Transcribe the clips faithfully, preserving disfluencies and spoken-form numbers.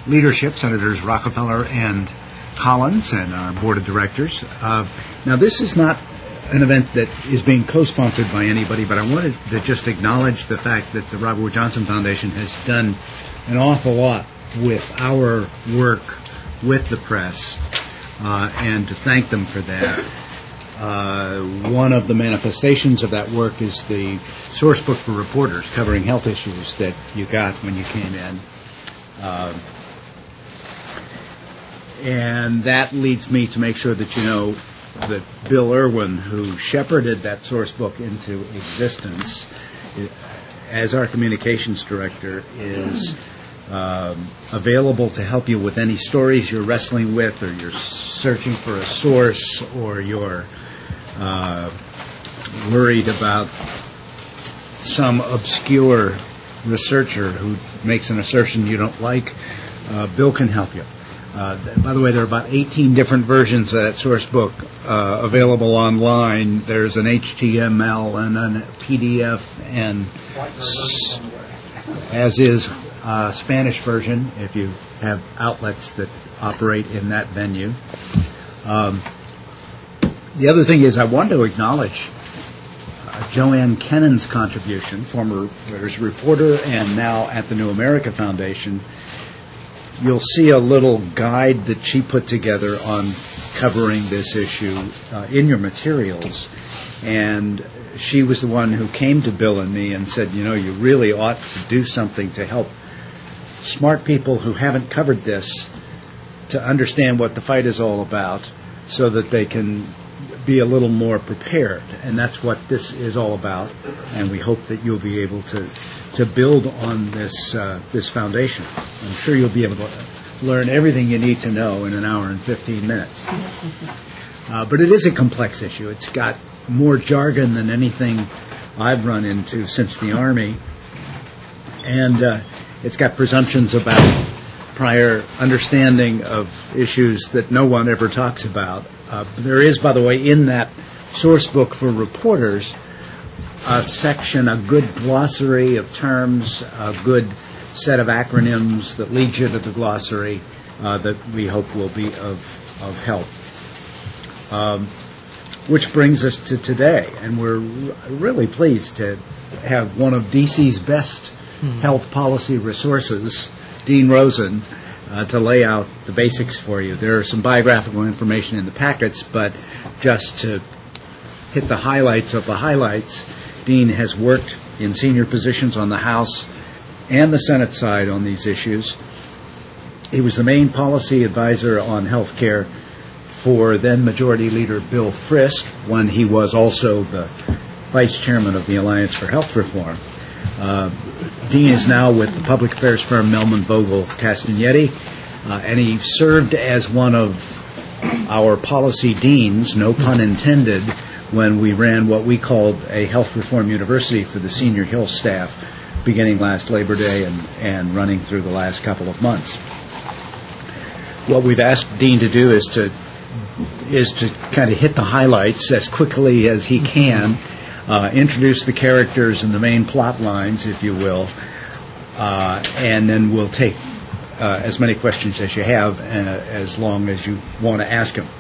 leadership, Senators Rockefeller and Collins, and our board of directors. Uh, now, this is not an event that is being co-sponsored by anybody, but I wanted to just acknowledge the fact that the Robert Wood Johnson Foundation has done an awful lot with our work with the press, uh, and to thank them for that. Uh, one of the manifestations of that work is the source book for reporters covering health issues that you got when you came in. Uh, and that leads me to make sure that you know that Bill Irwin, who shepherded that source book into existence as our communications director, is um, available to help you with any stories you're wrestling with, or you're searching for a source, or you're uh, worried about some obscure researcher who makes an assertion you don't like. Uh, Bill can help you. Uh, by the way, there are about eighteen different versions of that source book uh, available online. There's an H T M L and a P D F, and s- as is uh, Spanish version, if you have outlets that operate in that venue. Um, the other thing is I want to acknowledge uh, Joanne Kennan's contribution, former reporter and now at the New America Foundation. You'll see a little guide that she put together on covering this issue uh, in your materials. And she was the one who came to Bill and me and said, you know, you really ought to do something to help smart people who haven't covered this to understand what the fight is all about so that they can be a little more prepared. And that's what this is all about. And we hope that you'll be able to to build on this uh, this foundation. I'm sure you'll be able to learn everything you need to know in an hour and fifteen minutes. Uh, but it is a complex issue. It's got more jargon than anything I've run into since the Army. And uh, it's got presumptions about prior understanding of issues that no one ever talks about. Uh, there is, by the way, in that source book for reporters, a section, a good glossary of terms, a good set of acronyms that lead you to the glossary uh, that we hope will be of, of help. Um, which brings us to today, and we're r- really pleased to have one of D C's best hmm. health policy resources, Dean Rosen, uh, to lay out the basics for you. There are some biographical information in the packets, but just to hit the highlights of the highlights, Dean has worked in senior positions on the House and the Senate side on these issues. He was the main policy advisor on health care for then Majority Leader Bill Frist, when he was also the vice chairman of the Alliance for Health Reform. Uh, Dean is now with the public affairs firm Melman Vogel Castagnetti, uh, and he served as one of our policy deans, no pun intended, when we ran what we called a health reform university for the senior Hill staff, beginning last Labor Day and, and running through the last couple of months. What we've asked Dean to do is to is to kind of hit the highlights as quickly as he can, uh, introduce the characters and the main plot lines, if you will, uh, and then we'll take uh, as many questions as you have, uh, as long as you want to ask them.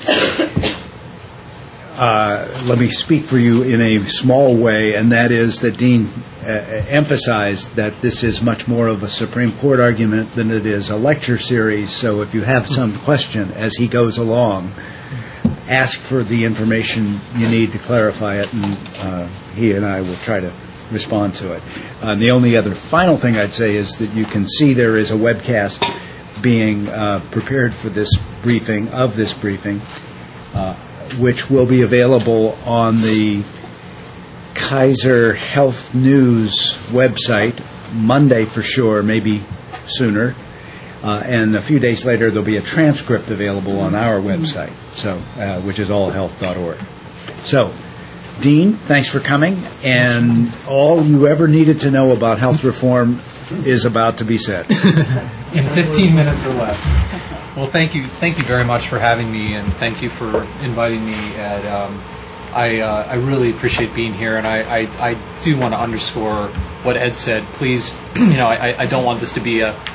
Uh, let me speak for you in a small way, and that is that Dean uh, emphasized that this is much more of a Supreme Court argument than it is a lecture series. So if you have some question as he goes along, ask for the information you need to clarify it, and uh, he and I will try to respond to it. Uh, the only other final thing I'd say is that you can see there is a webcast being uh, prepared for this briefing, of this briefing, uh, which will be available on the Kaiser Health News website Monday for sure, maybe sooner. Uh, and a few days later, there'll be a transcript available on our website, so uh, which is all health dot org. So, Dean, thanks for coming. And all you ever needed to know about health reform is about to be said. In fifteen minutes or less. Well, thank you, thank you very much for having me, and thank you for inviting me. And um, I, uh, I really appreciate being here, and I, I, I do want to underscore what Ed said. Please, you know, I, I don't want this to be a,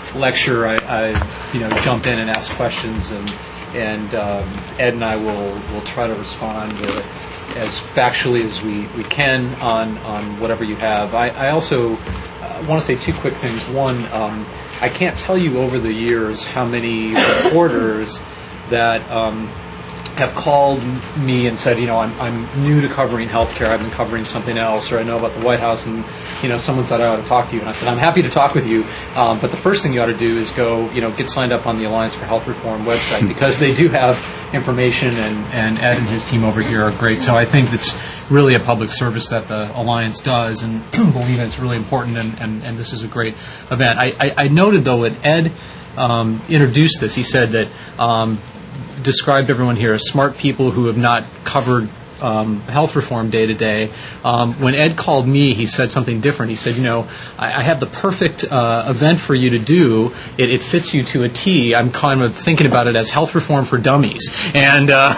lecture, I, I you know jump in and ask questions, and and um, Ed and I will will try to respond uh, as factually as we, we can on on whatever you have. I, I also uh, want to say two quick things. One, um, I can't tell you over the years how many reporters that um, have called me and said, you know, I'm I'm new to covering healthcare. I've been covering something else, or I know about the White House, and you know, someone said I ought to talk to you, and I said I'm happy to talk with you. Um, but the first thing you ought to do is go, you know, get signed up on the Alliance for Health Reform website, because they do have information, and, and Ed and his team over here are great. So I think it's really a public service that the Alliance does, and believe it's really important, and, and, and this is a great event. I, I, I noted, though, that Ed um, introduced this. He said that um, described everyone here as smart people who have not covered um, health reform day to day. Um, when Ed called me, he said something different. He said, you know, I, I have the perfect uh, event for you to do. It, it fits you to a T. I'm kind of thinking about it as health reform for dummies. And uh,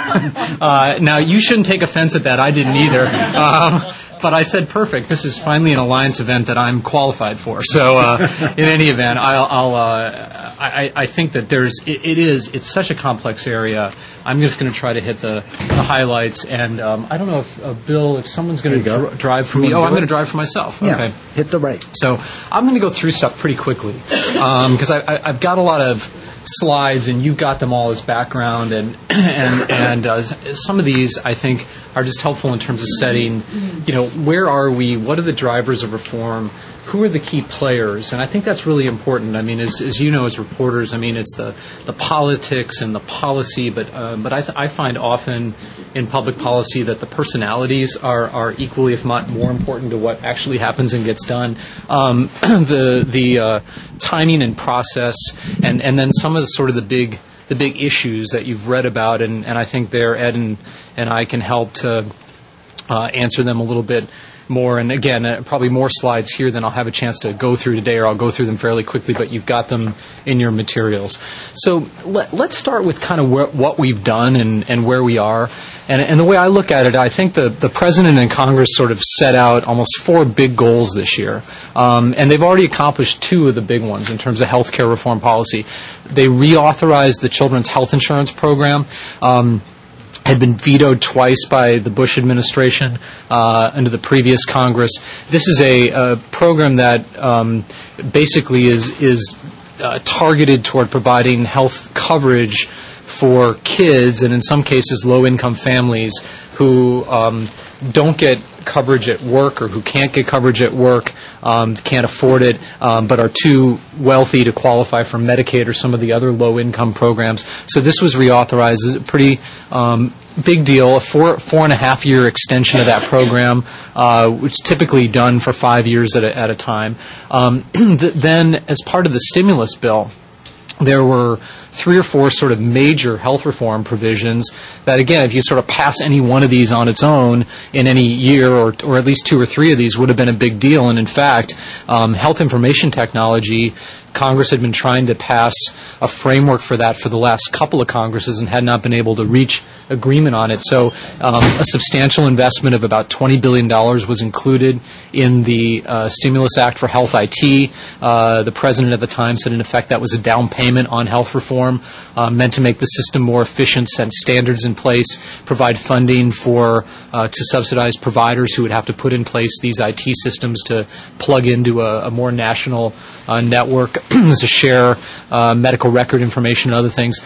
uh, now you shouldn't take offense at that. I didn't either. Um, But I said, perfect. This is finally an Alliance event that I'm qualified for. So, uh, in any event, I'll, I'll uh, I, I think that there's, it, it is, it's such a complex area. I'm just going to try to hit the, the highlights. And um, I don't know if, uh, Bill, if someone's going to dr- drive for me. Oh, I'm going to drive for myself. Yeah, okay. Hit the right. So, I'm going to go through stuff pretty quickly, because um, I, I, I've got a lot of slides, and you've got them all as background, and and and uh, some of these I think are just helpful in terms of setting, you know, where are we? What are the drivers of reform? Who are the key players? And I think that's really important. I mean, as, as you know, as reporters, I mean, it's the, the politics and the policy, but uh, but I, th- I find often in public policy that the personalities are, are equally, if not more important, to what actually happens and gets done. Um, the the uh, timing and process, and, and then some of the sort of the big the big issues that you've read about, and, and I think there Ed and, and I can help to uh, answer them a little bit more. And again, uh, probably more slides here than I'll have a chance to go through today, or I'll go through them fairly quickly, but you've got them in your materials. So let, let's start with kind of wh- what we've done and, and where we are. And, and the way I look at it, I think the, the President and Congress sort of set out almost four big goals this year. Um, and they've already accomplished two of the big ones in terms of health care reform policy. They reauthorized the Children's Health Insurance Program. Um, had been vetoed twice by the Bush administration uh, under the previous Congress. This is a, a program that um, basically is is uh, targeted toward providing health coverage for kids, and in some cases low-income families who um, don't get coverage at work, or who can't get coverage at work, um, can't afford it, um, but are too wealthy to qualify for Medicaid or some of the other low-income programs. So this was reauthorized. It's a pretty um, big deal, a four four and a half year extension of that program, uh, which is typically done for five years at a, at a time. Um, th- then, as part of the stimulus bill, there were three or four sort of major health reform provisions that, again, if you sort of pass any one of these on its own in any year, or, or at least two or three of these, would have been a big deal. And in fact, um, health information technology, Congress had been trying to pass a framework for that for the last couple of Congresses and had not been able to reach agreement on it. So um, a substantial investment of about twenty billion dollars was included in the uh, Stimulus Act for Health I T. Uh, the President at the time said, in effect, that was a down payment on health reform, uh, meant to make the system more efficient, set standards in place, provide funding for uh, to subsidize providers who would have to put in place these I T systems to plug into a, a more national uh, network to share uh, medical record information and other things.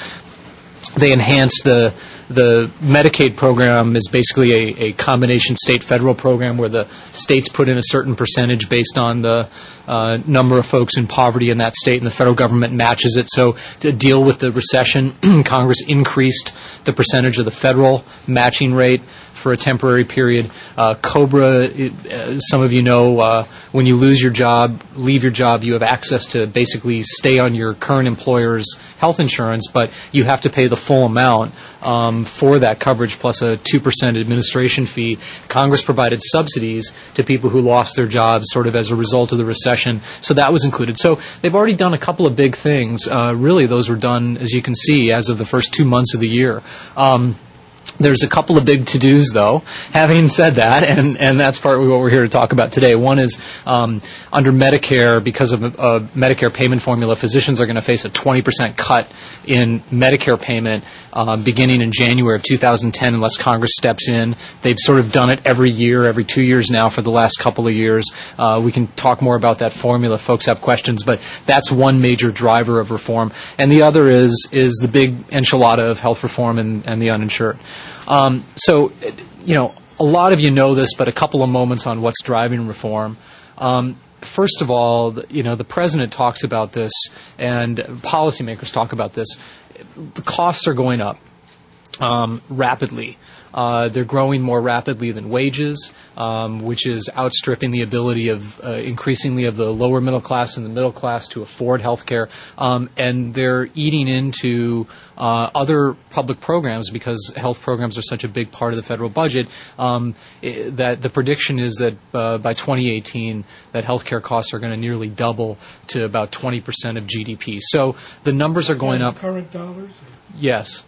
They enhanced the The Medicaid program is basically a, a combination state-federal program where the states put in a certain percentage based on the uh, number of folks in poverty in that state, and the federal government matches it. So to deal with the recession, Congress increased the percentage of the federal matching rate for a temporary period. Uh, COBRA, it, uh, some of you know, uh, when you lose your job, leave your job, you have access to basically stay on your current employer's health insurance, but you have to pay the full amount um, for that coverage plus a two percent administration fee. Congress provided subsidies to people who lost their jobs sort of as a result of the recession, so that was included. So they've already done a couple of big things. Uh, really, those were done, as you can see, as of the first two months of the year. Um, There's a couple of big to-dos, though. Having said that, and, and that's partly what we're here to talk about today. One is um, under Medicare, because of a, a Medicare payment formula, physicians are going to face a twenty percent cut in Medicare payment uh, beginning in January of two thousand ten unless Congress steps in. They've sort of done it every year, every two years now for the last couple of years. Uh, we can talk more about that formula if folks have questions, but that's one major driver of reform. And the other is is the big enchilada of health reform and, and the uninsured. Um, so, you know, a lot of you know this, but a couple of moments on what's driving reform. Um, first of all, you know, the president talks about this, and policymakers talk about this. The costs are going up um, rapidly. Uh, they're growing more rapidly than wages, um, which is outstripping the ability of uh, increasingly of the lower middle class and the middle class to afford health care. Um, and they're eating into uh, other public programs because health programs are such a big part of the federal budget um, it, that the prediction is that uh, by twenty eighteen that health care costs are going to nearly double to about twenty percent of G D P. So the numbers are going up. Current dollars? Yes.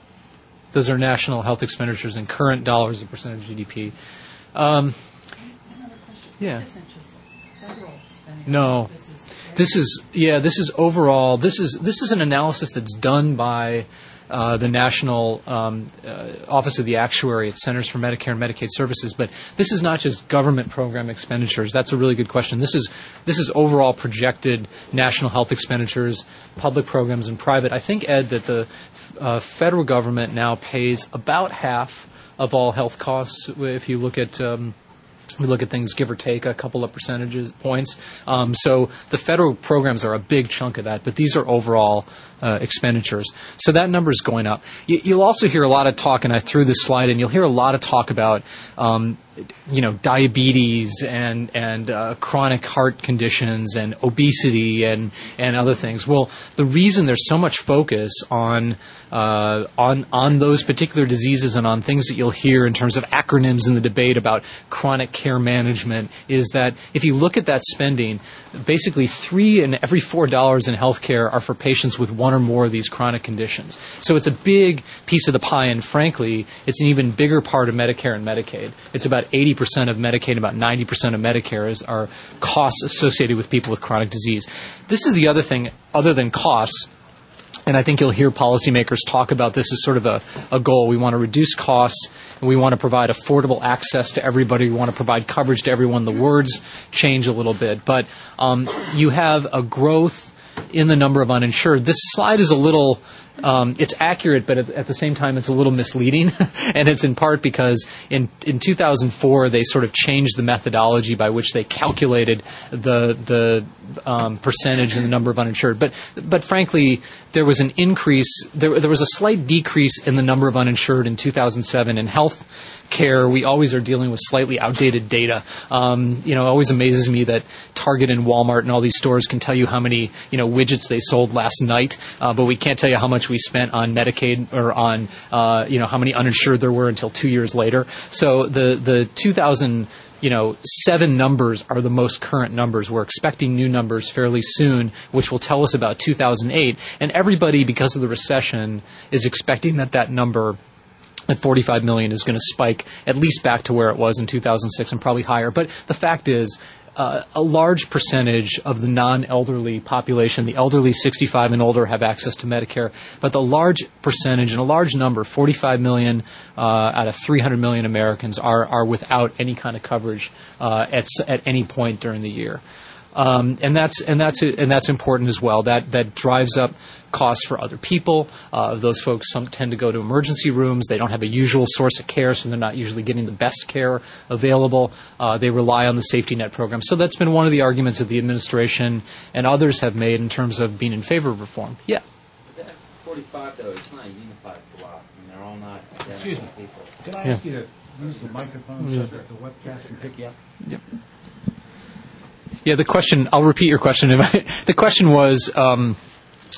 Those are national health expenditures in current dollars as a percent of G D P. Um, Another question. yeah. This isn't just federal spending. No. This is, This is yeah. This is overall. This is this is an analysis that's done by uh, the National um, uh, Office of the Actuary at Centers for Medicare and Medicaid Services. But this is not just government program expenditures. That's a really good question. This is this is overall projected national health expenditures, public programs, and private. I think, Ed, that the uh, federal government now pays about half of all health costs. If you look at um, we look at things, give or take a couple of percentages points. Um, so the federal programs are a big chunk of that, but these are overall uh, expenditures. So that number is going up. You, you'll also hear a lot of talk, and I threw this slide in, you'll hear a lot of talk about um, you know, diabetes and and uh, chronic heart conditions and obesity and and other things. Well, the reason there's so much focus on uh, on on those particular diseases and on things that you'll hear in terms of acronyms in the debate about chronic care management is that if you look at that spending, basically three in every four dollars in health care are for patients with one or more of these chronic conditions. So it's a big piece of the pie, and frankly, it's an even bigger part of Medicare and Medicaid. It's about eighty percent of Medicaid, about ninety percent of Medicare is, are costs associated with people with chronic disease. This is the other thing, other than costs, and I think you'll hear policymakers talk about this as sort of a, a goal. We want to reduce costs, and we want to provide affordable access to everybody. We want to provide coverage to everyone. The words change a little bit, but um, you have a growth in the number of uninsured. This slide is a little... Um, it's accurate, but at, at the same time, it's a little misleading, and it's in part because in in two thousand four they sort of changed the methodology by which they calculated the the um, percentage and the number of uninsured. But but frankly, there was an increase. There there was a slight decrease in the number of uninsured in two thousand seven in health care. We always are dealing with slightly outdated data. Um, you know, it always amazes me that Target and Walmart and all these stores can tell you how many, you know, widgets they sold last night, uh, but we can't tell you how much we spent on Medicaid or on, uh, you know, how many uninsured there were until two years later. So the, the two thousand, you know, seven numbers are the most current numbers. We're expecting new numbers fairly soon, which will tell us about two thousand eight. And everybody, because of the recession, is expecting that that number at forty-five million is going to spike at least back to where it was in two thousand six and probably higher. But the fact is, uh, a large percentage of the non-elderly population, the elderly sixty-five and older, have access to Medicare. But the large percentage, and a large number, forty-five million uh, out of three hundred million Americans, are are without any kind of coverage uh, at at any point during the year. Um, and that's and that's and that's important as well. That that drives up costs for other people. Uh, those folks some tend to go to emergency rooms. They don't have a usual source of care, so they're not usually getting the best care available. Uh, they rely on the safety net program. So that's been one of the arguments that the administration and others have made in terms of being in favor of reform. Yeah. The F forty-five, though, it's not a unified block. I mean, they're all not identical Excuse me. people. Can I Yeah. ask you to use the microphone so that the webcast can pick you up? Yep. Yeah, the question, I'll repeat your question. The question was, um,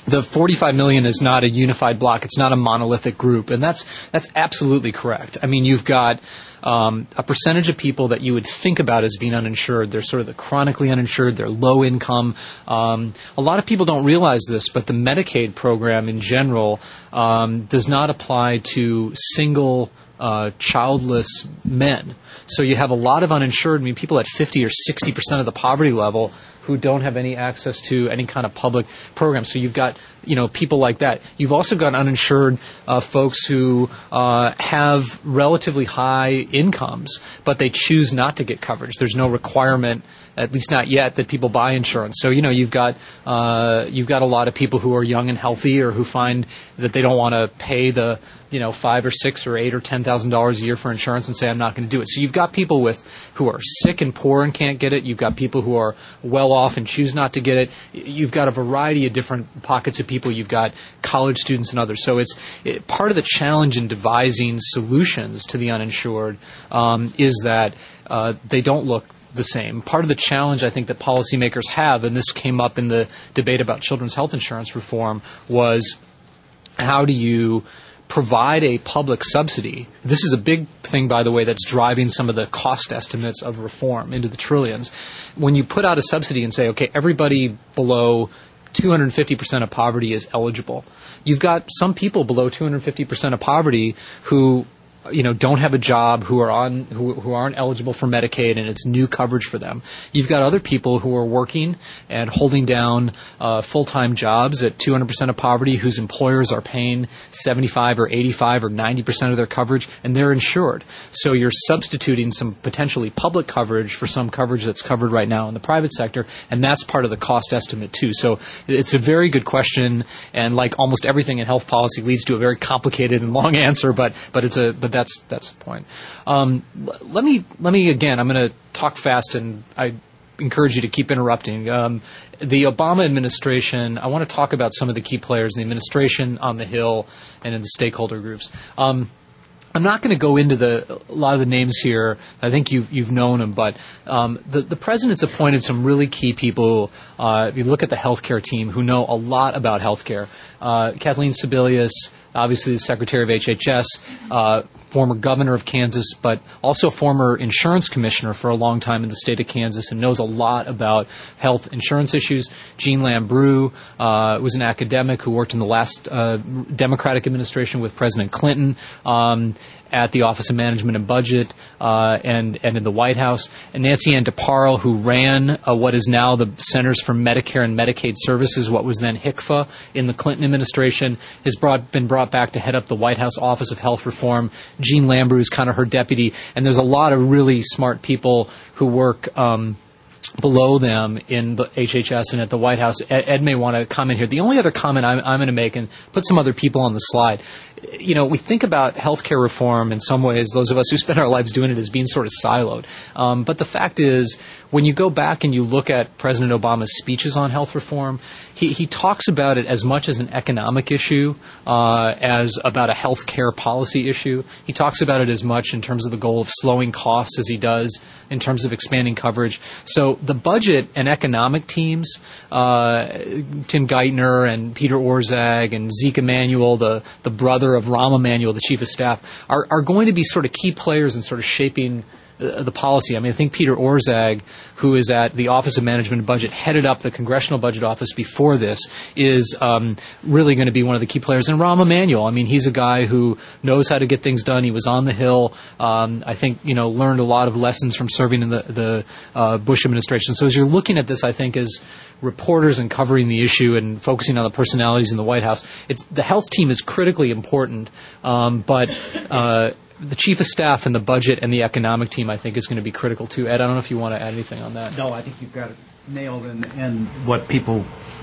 the forty-five million is not a unified block. It's not a monolithic group, and that's that's absolutely correct. I mean, you've got um, a percentage of people that you would think about as being uninsured. They're sort of the chronically uninsured. They're low income. Um, a lot of people don't realize this, but the Medicaid program in general um, does not apply to single uh, childless men. So you have a lot of uninsured. I mean, people at fifty or sixty percent of the poverty level who don't have any access to any kind of public program. So you've got, you know, people like that. You've also got uninsured uh, folks who uh, have relatively high incomes, but they choose not to get coverage. There's no requirement, at least not yet, that people buy insurance. So, you know, you've got uh, you've got a lot of people who are young and healthy, or who find that they don't want to pay the, you know, five or six or eight or ten thousand dollars a year for insurance and say, I'm not going to do it. So you've got people with who are sick and poor and can't get it. You've got people who are well off and choose not to get it. You've got a variety of different pockets of people. You've got college students and others. So it's it, part of the challenge in devising solutions to the uninsured um, is that uh, they don't look the same. Part of the challenge I think that policymakers have, and this came up in the debate about children's health insurance reform, was how do you provide a public subsidy. This is a big thing, by the way, that's driving some of the cost estimates of reform into the trillions. When you put out a subsidy and say, okay, everybody below two hundred fifty percent of poverty is eligible, you've got some people below two hundred fifty percent of poverty who, you know, don't have a job, who are on, who, who aren't eligible for Medicaid, and it's new coverage for them. You've got other people who are working and holding down uh, full-time jobs at two hundred percent of poverty, whose employers are paying seventy-five or eighty-five or ninety percent of their coverage, and they're insured. So you're substituting some potentially public coverage for some coverage that's covered right now in the private sector, and that's part of the cost estimate too. So it's a very good question, and like almost everything in health policy, leads to a very complicated and long answer, but but it's a but That's that's the point. Um, let me let me again. I'm going to talk fast, and I encourage you to keep interrupting. Um, the Obama administration. I want to talk about some of the key players in the administration, on the Hill, and in the stakeholder groups. Um, I'm not going to go into the, a lot of the names here. I think you've, you've known them, but um, the, the president's appointed some really key people. Uh, if you look at the healthcare team, who know a lot about healthcare. Uh, Kathleen Sebelius, obviously the Secretary of H H S, uh, former governor of Kansas, but also former insurance commissioner for a long time in the state of Kansas, and knows a lot about health insurance issues. Jean Lambrou uh, was an academic who worked in the last uh, Democratic administration with President Clinton. Um, at the Office of Management and Budget uh, and, and in the White House. And Nancy Ann DeParle, who ran uh, what is now the Centers for Medicare and Medicaid Services, what was then H I C F A in the Clinton administration, has brought, been brought back to head up the White House Office of Health Reform. Jean Lambrou is kind of her deputy. And there's a lot of really smart people who work um, below them in the H H S and at the White House. Ed, Ed may want to comment here. The only other comment I'm, I'm going to make, and put some other people on the slide, you know, we think about healthcare reform in some ways, those of us who spend our lives doing it, as being sort of siloed. Um, but the fact is, when you go back and you look at President Obama's speeches on health reform, he, he talks about it as much as an economic issue uh, as about a health care policy issue. He talks about it as much in terms of the goal of slowing costs as he does in terms of expanding coverage. So the budget and economic teams, uh, Tim Geithner and Peter Orszag and Zeke Emanuel, the, the brother of Rahm Emanuel, the chief of staff, are, are going to be sort of key players in sort of shaping uh, the policy. I mean, I think Peter Orszag, who is at the Office of Management and Budget, headed up the Congressional Budget Office before this, is um, really going to be one of the key players. And Rahm Emanuel, I mean, he's a guy who knows how to get things done. He was on the Hill. Um, I think, you know, learned a lot of lessons from serving in the, the uh, Bush administration. So as you're looking at this, I think as reporters and covering the issue and focusing on the personalities in the White House, it's, the health team is critically important, um, but uh, the chief of staff and the budget and the economic team, I think, is going to be critical too. Ed, I don't know if you want to add anything on that. No, I think you've got it nailed. And, and what people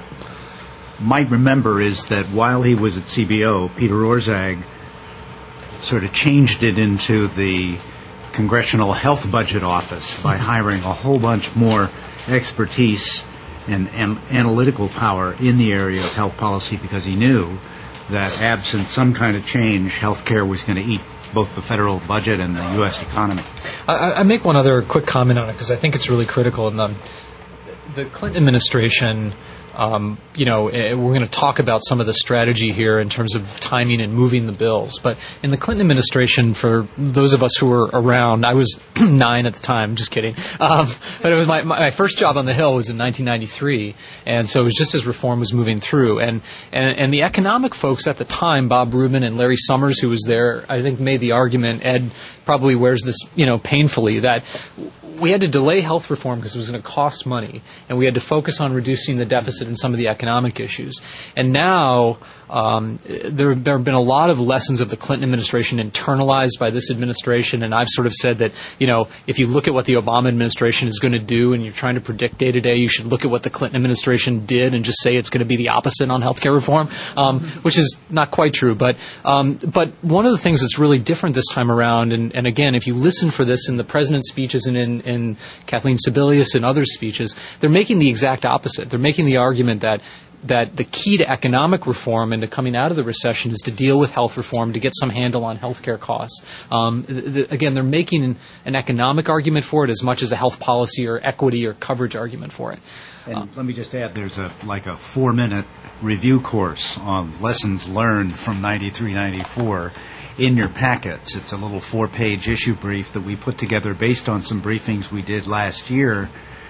might remember is that while he was at C B O, Peter Orszag sort of changed it into the Congressional Health Budget Office by hiring a whole bunch more expertise and, and analytical power in the area of health policy, because he knew that absent some kind of change, health care was going to eat both the federal budget and the U S economy. I, I make one other quick comment on it because I think it's really critical. In the, the Clinton administration um, you know, eh, we're going to talk about some of the strategy here in terms of timing and moving the bills. But in the Clinton administration, for those of us who were around, I was nine at the time. Just kidding. Um, but it was my, my first job on the Hill was in nineteen ninety-three, and so it was just as reform was moving through. And and, and the economic folks at the time, Bob Rubin and Larry Summers, who was there, I think made the argument. Ed probably wears this, you know, painfully, that we had to delay health reform because it was going to cost money, and we had to focus on reducing the deficit and some of the economic issues. And now um, there, there have been a lot of lessons of the Clinton administration internalized by this administration, and I've sort of said that, you know, if you look at what the Obama administration is going to do and you're trying to predict day to day, you should look at what the Clinton administration did and just say it's going to be the opposite on health care reform, um, which is not quite true. But um, but one of the things that's really different this time around, and, and again, if you listen for this in the president's speeches and in in Kathleen Sebelius and others' speeches, they're making the exact opposite. They're making the argument that that the key to economic reform and to coming out of the recession is to deal with health reform, to get some handle on health care costs. Um, th- th- again, they're making an, an economic argument for it as much as a health policy or equity or coverage argument for it. And Uh, let me just add, there's a like a four-minute review course on lessons learned from ninety-three ninety-four in your packets. It's a little four-page issue brief that we put together based on some briefings we did last year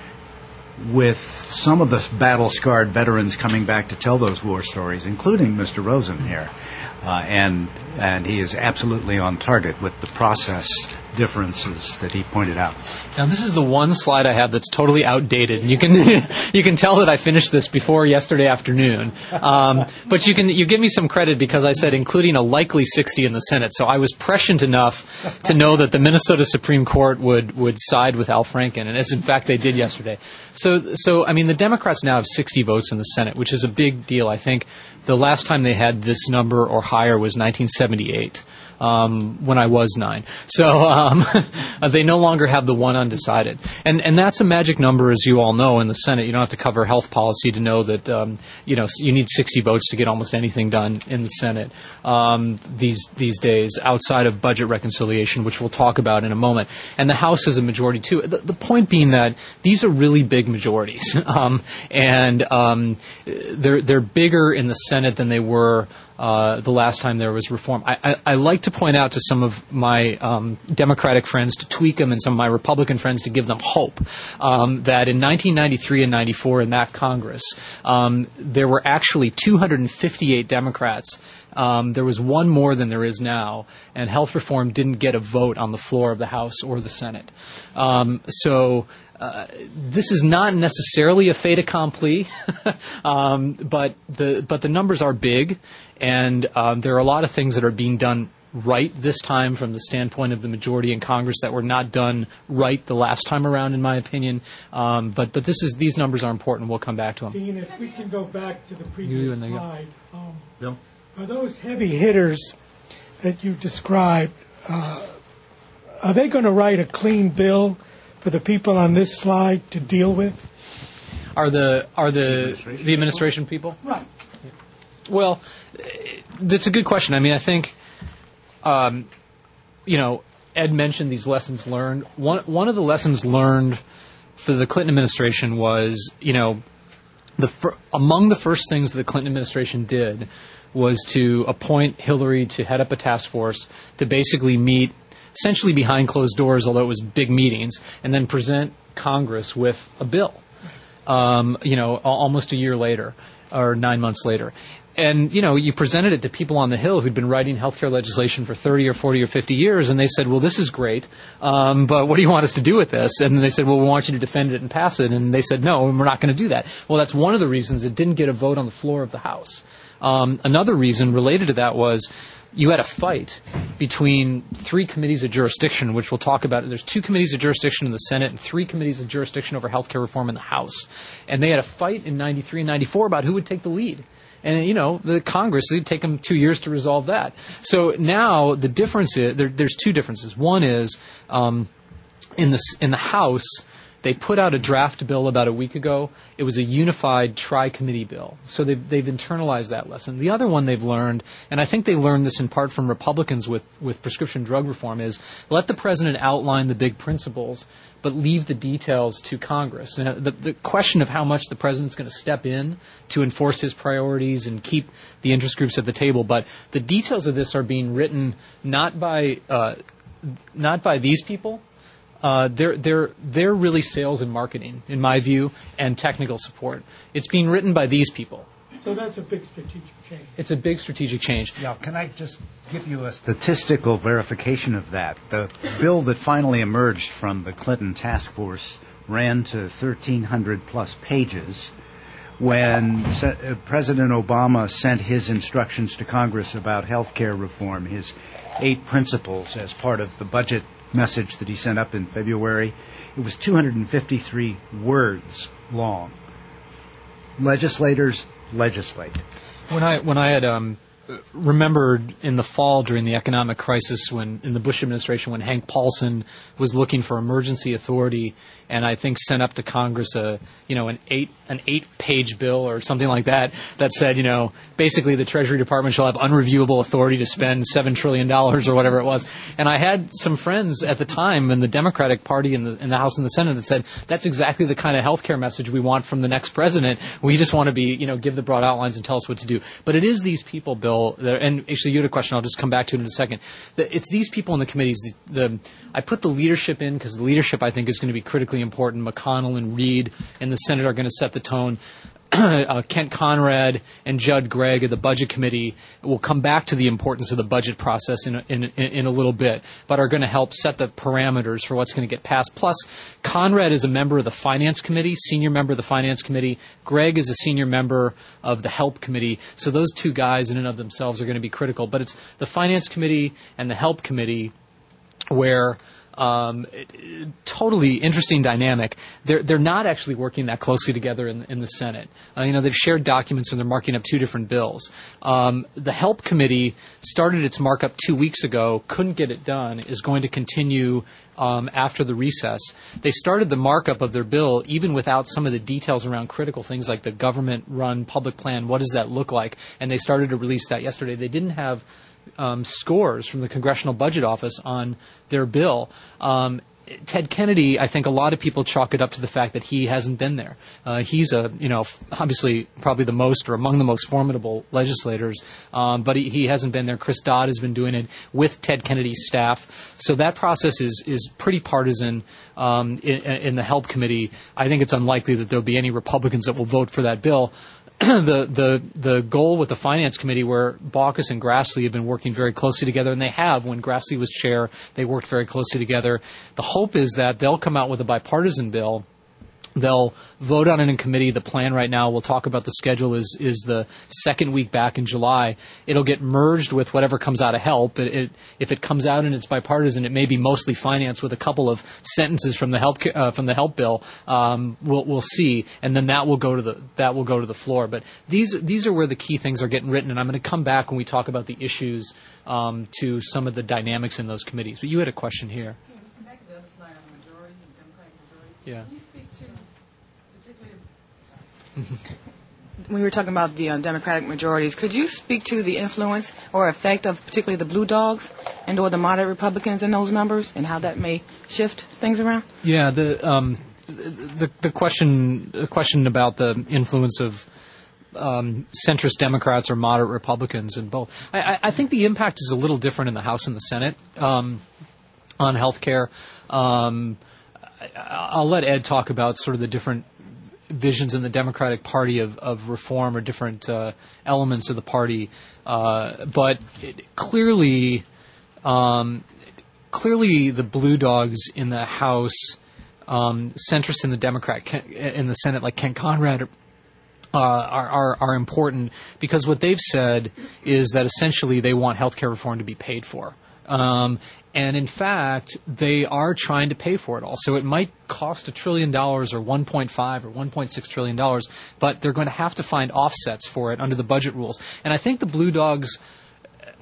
with some of the battle-scarred veterans coming back to tell those war stories, including Mister Rosen here. Uh, and and he is absolutely on target with the process differences that he pointed out. Now, this is the one slide I have that's totally outdated. And you can you can tell that I finished this before yesterday afternoon. Um, but you can you give me some credit because I said including a likely sixty in the Senate. So I was prescient enough to know that the Minnesota Supreme Court would would side with Al Franken, and as in fact they did yesterday. So so I mean the Democrats now have sixty votes in the Senate, which is a big deal. I think the last time they had this number or higher was nineteen seventy-eight. Um, when I was nine. So um, they no longer have the one undecided. And and that's a magic number, as you all know, in the Senate. You don't have to cover health policy to know that, um, you know, you need sixty votes to get almost anything done in the Senate um, these these days, outside of budget reconciliation, which we'll talk about in a moment. And the House is a majority, too. The, the point being that these are really big majorities. um, and um, they're, they're bigger in the Senate than they were Uh, the last time there was reform. I, I, I like to point out to some of my um, Democratic friends to tweak them and some of my Republican friends to give them hope um, that in nineteen ninety-three and ninety-four in that Congress, um, there were actually two hundred fifty-eight Democrats. Um, there was one more than there is now, and health reform didn't get a vote on the floor of the House or the Senate. Um, so Uh, this is not necessarily a fait accompli, um, but the but the numbers are big, and um, there are a lot of things that are being done right this time from the standpoint of the majority in Congress that were not done right the last time around, in my opinion. Um, but but this is these numbers are important. We'll come back to them. Dean, if we can go back to the You previous and they go. slide, um, Bill? are those heavy hitters that you described, uh, are they going to write a clean bill for the people on this slide to deal with? Are the are the the administration people? Right. Well, that's a good question. I mean, I think, um, you know, Ed mentioned these lessons learned. One one of the lessons learned for the Clinton administration was, you know, the fir- among the first things that the Clinton administration did was to appoint Hillary to head up a task force to basically meet essentially behind closed doors, although it was big meetings, and then present Congress with a bill, um, you know, a- almost a year later or nine months later. And, you know, you presented it to people on the Hill who'd been writing healthcare legislation for thirty or forty or fifty years, and they said, well, this is great, um, but what do you want us to do with this? And they said, well, we want you to defend it and pass it. And they said, no, we're not going to do that. Well, that's one of the reasons it didn't get a vote on the floor of the House. Um, another reason related to that was you had a fight between three committees of jurisdiction, which we'll talk about. There's two committees of jurisdiction in the Senate and three committees of jurisdiction over health care reform in the House. And they had a fight in ninety-three and ninety-four about who would take the lead. And, you know, the Congress, it'd take them two years to resolve that. So now the difference is, there, there's two differences. One is um, in the in the House, They put out a draft bill about a week ago. It was a unified tri-committee bill. So they've, they've internalized that lesson. The other one they've learned, and I think they learned this in part from Republicans with, with prescription drug reform, is let the president outline the big principles, but leave the details to Congress. And the, the question of how much the president's going to step in to enforce his priorities and keep the interest groups at the table, but the details of this are being written not by uh, not by these people. Uh, they're they're they're really sales and marketing, in my view, and technical support. It's being written by these people. So that's a big strategic change. It's a big strategic change. Now, can I just give you a statistical verification of that? The bill that finally emerged from the Clinton task force ran to thirteen hundred plus pages. When Se- President Obama sent his instructions to Congress about health care reform, his eight principles as part of the budget message that he sent up in February, it was two hundred fifty-three words long. Legislators legislate. When I when I had um, remembered in the fall during the economic crisis, when in the Bush administration, when Hank Paulson was looking for emergency authority, and I think sent up to Congress a you know an eight an eight page bill or something like that that said you know basically the Treasury Department shall have unreviewable authority to spend seven trillion dollars or whatever it was. And I had some friends at the time in the Democratic Party in the in the House and the Senate that said that's exactly the kind of health care message we want from the next president. We just want to be you know give the broad outlines and tell us what to do. But it is these people, Bill. That, and actually, you had a question. I'll just come back to it in a second. The, it's these people in the committees. The, the I put the leadership in because the leadership I think is going to be critically important. McConnell and Reid in the Senate are going to set the tone. uh, Kent Conrad and Judd Gregg of the Budget Committee will come back to the importance of the budget process in a, in, in, in a little bit, but are going to help set the parameters for what's going to get passed. Plus, Conrad is a member of the Finance Committee, senior member of the Finance Committee. Gregg is a senior member of the Help Committee. So those two guys in and of themselves are going to be critical. But it's the Finance Committee and the Help Committee where Um, totally interesting dynamic. They're they're not actually working that closely together in in the Senate. Uh, you know, they've shared documents and they're marking up two different bills. Um, the Help Committee started its markup two weeks ago, couldn't get it done, is going to continue um, after the recess. They started the markup of their bill even without some of the details around critical things like the government-run public plan. What does that look like? And they started to release that yesterday. They didn't have Um, scores from the Congressional Budget Office on their bill. Um, Ted Kennedy, I think a lot of people chalk it up to the fact that he hasn't been there. Uh, he's a, you know, f- obviously probably the most or among the most formidable legislators, um, but he, he hasn't been there. Chris Dodd has been doing it with Ted Kennedy's staff. So that process is is pretty partisan um, in, in the Help Committee. I think it's unlikely that there'll be any Republicans that will vote for that bill. the the the goal with the Finance Committee, where Baucus and Grassley have been working very closely together, and they have. When Grassley was chair, they worked very closely together. The hope is that they'll come out with a bipartisan bill. They'll vote on it in committee. The plan right now, we'll talk about the schedule, is is the second week back in July. It'll get merged with whatever comes out of Help. It, it, if it comes out and it's bipartisan, it may be mostly finance with a couple of sentences from the Help uh, from the Help bill. Um, we'll we'll see, and then that will go to the that will go to the floor. But these these are where the key things are getting written, and I'm going to come back when we talk about the issues um, to some of the dynamics in those committees. But you had a question here. Yeah, come back to the other slide on the majority, the Democratic majority. Yeah. Can you speak to particularly, sorry. When we were talking about the uh, Democratic majorities, could you speak to the influence or effect of particularly the Blue Dogs and or the moderate Republicans in those numbers and how that may shift things around? Yeah, the um, the the question the question about the influence of um, centrist Democrats or moderate Republicans in both. I, I think the impact is a little different in the House and the Senate um, on health care. Um, I, I'll let Ed talk about sort of the different visions in the Democratic Party of, of reform or different uh, elements of the party. Uh, but it, clearly, um, clearly the Blue Dogs in the House, um, centrists in the Democrat in the Senate, like Kent Conrad, uh, are, are are important because what they've said is that essentially they want health care reform to be paid for. Um, and in fact, they are trying to pay for it all. So it might cost a trillion dollars or one point five or one point six trillion dollars, but they're going to have to find offsets for it under the budget rules. And I think the Blue Dogs,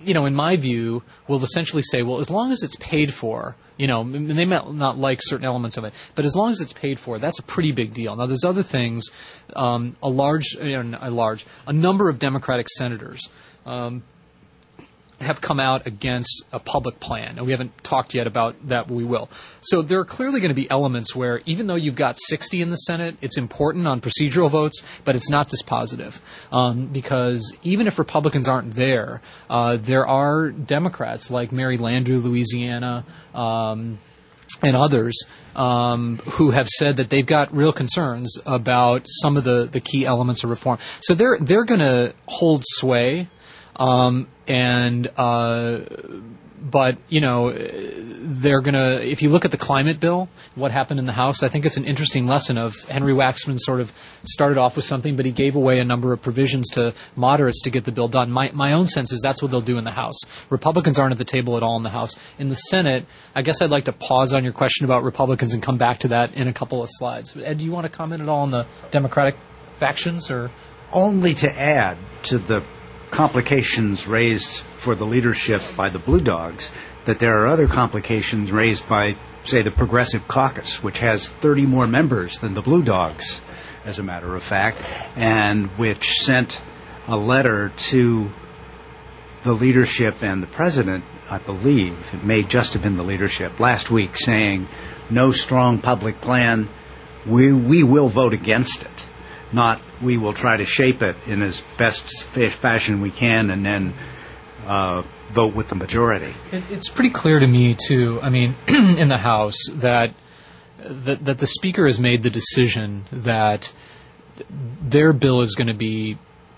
you know, in my view, will essentially say, well, as long as it's paid for, you know, m- they might not like certain elements of it, but as long as it's paid for, that's a pretty big deal. Now, there's other things. Um, a large, you know, a large, a number of Democratic senators um, have come out against a public plan, and we haven't talked yet about that, but we will. So there are clearly going to be elements where, even though you've got sixty in the Senate, it's important on procedural votes, but it's not dispositive. Um, because even if Republicans aren't there, uh, there are Democrats like Mary Landrieu, Louisiana, um, and others um, who have said that they've got real concerns about some of the, the key elements of reform. So they're they're going to hold sway. Um, and, uh, but, you know, they're going to, if you look at the climate bill, what happened in the House, I think it's an interesting lesson of Henry Waxman sort of started off with something, but he gave away a number of provisions to moderates to get the bill done. My, my own sense is that's what they'll do in the House. Republicans aren't at the table at all in the House. In the Senate, I guess I'd like to pause on your question about Republicans and come back to that in a couple of slides. Ed, do you want to comment at all on the Democratic factions, or? Only to add to the complications raised for the leadership by the Blue Dogs, that there are other complications raised by, say, the Progressive Caucus, which has thirty more members than the Blue Dogs, as a matter of fact, and which sent a letter to the leadership and the president, I believe, it may just have been the leadership, last week saying, no strong public plan, we, we will vote against it. Not we will try to shape it in as best fashion we can and then uh, vote with the majority. It, it's pretty clear to me, too, I mean, in the House, that, that that the Speaker has made the decision that their bill is going to be,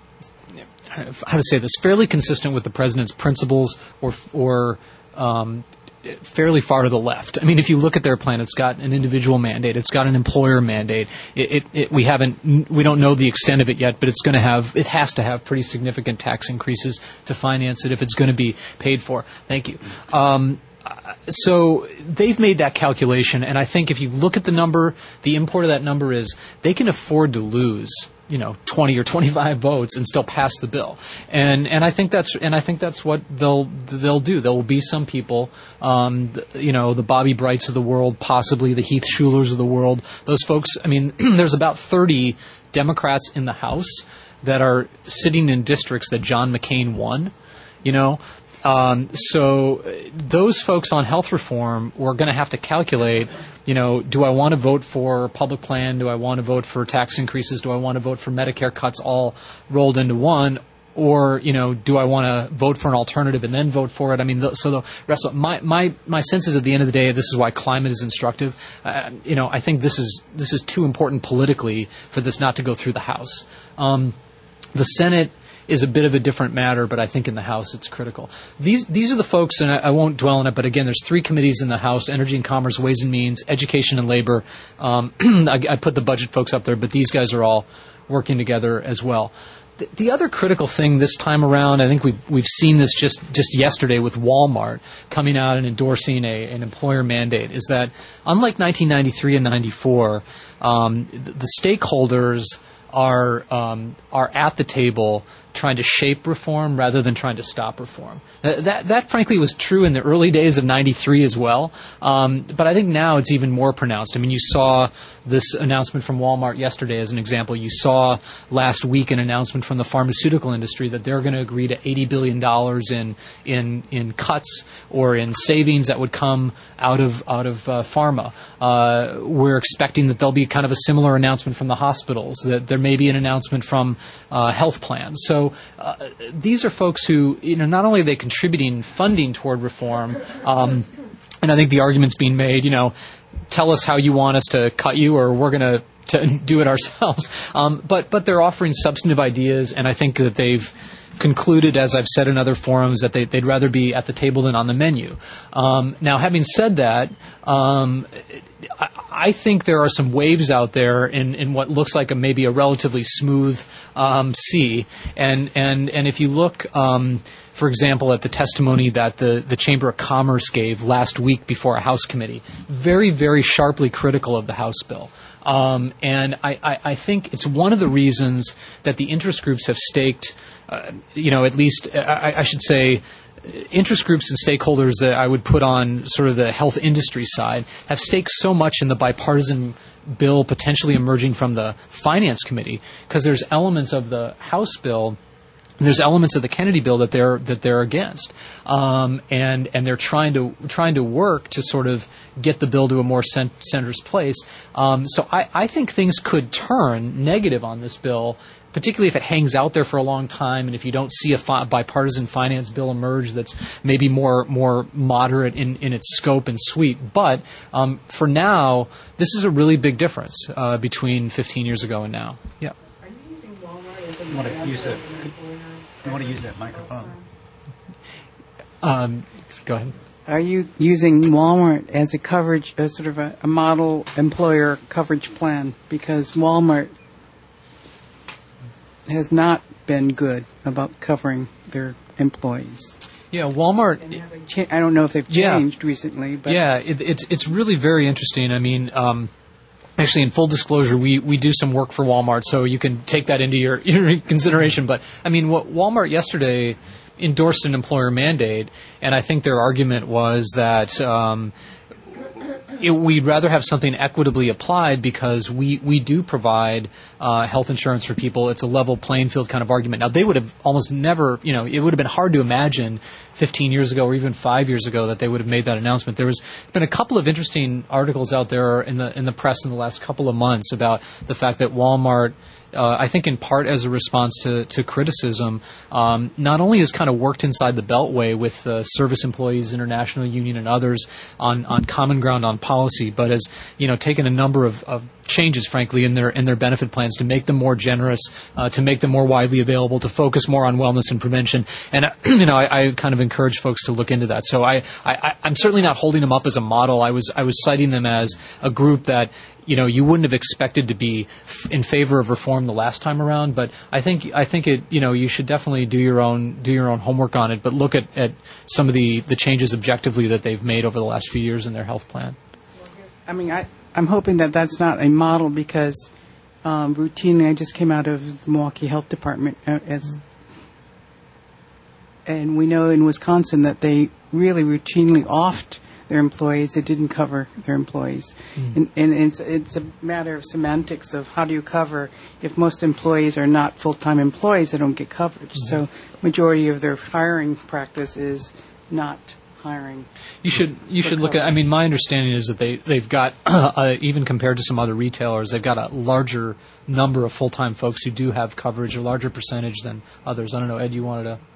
how to say this, fairly consistent with the President's principles or, or um, fairly far to the left. I mean, if you look at their plan, it's got an individual mandate, it's got an employer mandate. It, it, it, we haven't, we don't know the extent of it yet, but it's going to have, it has to have pretty significant tax increases to finance it if it's going to be paid for. Thank you. Um, so they've made that calculation, and I think if you look at the number, the import of that number is they can afford to lose, you know, twenty or twenty-five votes and still pass the bill. And and I think that's and I think that's what they'll they'll do. There will be some people, um, you know, the Bobby Brights of the world, possibly the Heath Schulers of the world. Those folks. I mean, there's about thirty Democrats in the House that are sitting in districts that John McCain won. You know. Um, so those folks on health reform were going to have to calculate, you know, do I want to vote for public plan? Do I want to vote for tax increases? Do I want to vote for Medicare cuts all rolled into one? Or, you know, do I want to vote for an alternative and then vote for it? I mean, the, so the rest of my, my, my sense is at the end of the day, this is why climate is instructive. Uh, you know, I think this is, this is too important politically for this not to go through the House. Um, the Senate is a bit of a different matter, but I think in the House it's critical. These these are the folks, and I, I won't dwell on it, but again, there's three committees in the House: Energy and Commerce, Ways and Means, Education and Labor. Um, I, I put the budget folks up there, but these guys are all working together as well. The, the other critical thing this time around, I think we've, we've seen this just, just yesterday with Walmart coming out and endorsing a, an employer mandate, is that unlike nineteen ninety-three and ninety-four, um, the, the stakeholders are um, are at the table trying to shape reform rather than trying to stop reform. That, that, that frankly, was true in the early days of ninety-three as well. Um, but I think now it's even more pronounced. I mean, you saw this announcement from Walmart yesterday as an example. You saw last week an announcement from the pharmaceutical industry that they're going to agree to eighty billion dollars in, in, in cuts or in savings that would come out of, out of uh, pharma. Uh, we're expecting that there'll be kind of a similar announcement from the hospitals, that there may be an announcement from uh, health plans. So uh, these are folks who, you know, not only are they contributing funding toward reform, um, and I think the argument's being made, you know, tell us how you want us to cut you, or we're going to to do it ourselves. Um, but but they're offering substantive ideas, and I think that they've concluded, as I've said in other forums, that they, they'd rather be at the table than on the menu. Um, now, having said that, um, I, I think there are some waves out there in, in what looks like a, maybe a relatively smooth um, sea. And, and, and if you look, um, for example, at the testimony that the, the Chamber of Commerce gave last week before a House committee, very, very sharply critical of the House bill. Um, and I, I, I think it's one of the reasons that the interest groups have staked, uh, you know, at least I, I should say, interest groups and stakeholders that I would put on sort of the health industry side have staked so much in the bipartisan bill potentially emerging from the Finance Committee, because there's elements of the House bill, there's elements of the Kennedy bill that they're that they're against, um, and and they're trying to trying to work to sort of get the bill to a more cent- centrist place. Um, so I, I think things could turn negative on this bill, particularly if it hangs out there for a long time, and if you don't see a fi- bipartisan finance bill emerge that's maybe more more moderate in, in its scope and sweep. But um, for now, this is a really big difference uh, between fifteen years ago and now. Yeah. Are you using Walmart as a You want to use it? employer? You want to use that microphone? Um, go ahead. Are you using Walmart as a coverage, as sort of a, a model employer coverage plan? Because Walmart has not been good about covering their employees. Yeah, Walmart. Cha- I don't know if they've Yeah. changed recently, but Yeah, it, it's it's really very interesting. I mean, um, actually, in full disclosure, we, we do some work for Walmart, so you can take that into your, your consideration. But I mean, what Walmart yesterday endorsed an employer mandate, and I think their argument was that um, it, we'd rather have something equitably applied because we, we do provide uh, health insurance for people. It's a level playing field kind of argument. Now, they would have almost never, you know, it would have been hard to imagine fifteen years ago or even five years ago that they would have made that announcement. There was been a couple of interesting articles out there in the in the press in the last couple of months about the fact that Walmart, Uh, I think in part as a response to, to criticism, um, not only has kind of worked inside the Beltway with the Service Employees International Union and others on, on common ground on policy, but has, you know, taken a number of, of changes, frankly, in their in their benefit plans to make them more generous, uh, to make them more widely available, to focus more on wellness and prevention. And, uh, you know, I, I kind of encourage folks to look into that. So I, I, I'm certainly not holding them up as a model. I was I was citing them as a group that, you know, you wouldn't have expected to be f- in favor of reform the last time around, but I think I think it, you know, you should definitely do your own do your own homework on it, but look at, at some of the, the changes objectively that they've made over the last few years in their health plan. I mean, I, I'm hoping that that's not a model because um, routinely I just came out of the Milwaukee Health Department uh, as, and we know in Wisconsin that they really routinely offed their employees. It didn't cover their employees. Mm. And, and it's, it's a matter of semantics of how do you cover if most employees are not full-time employees, they don't get coverage. Mm-hmm. So majority of their hiring practice is not hiring. You should you should look at, I mean, my understanding is that they, they've got, uh, even compared to some other retailers, they've got a larger number of full-time folks who do have coverage, a larger percentage than others. I don't know, Ed, you wanted to...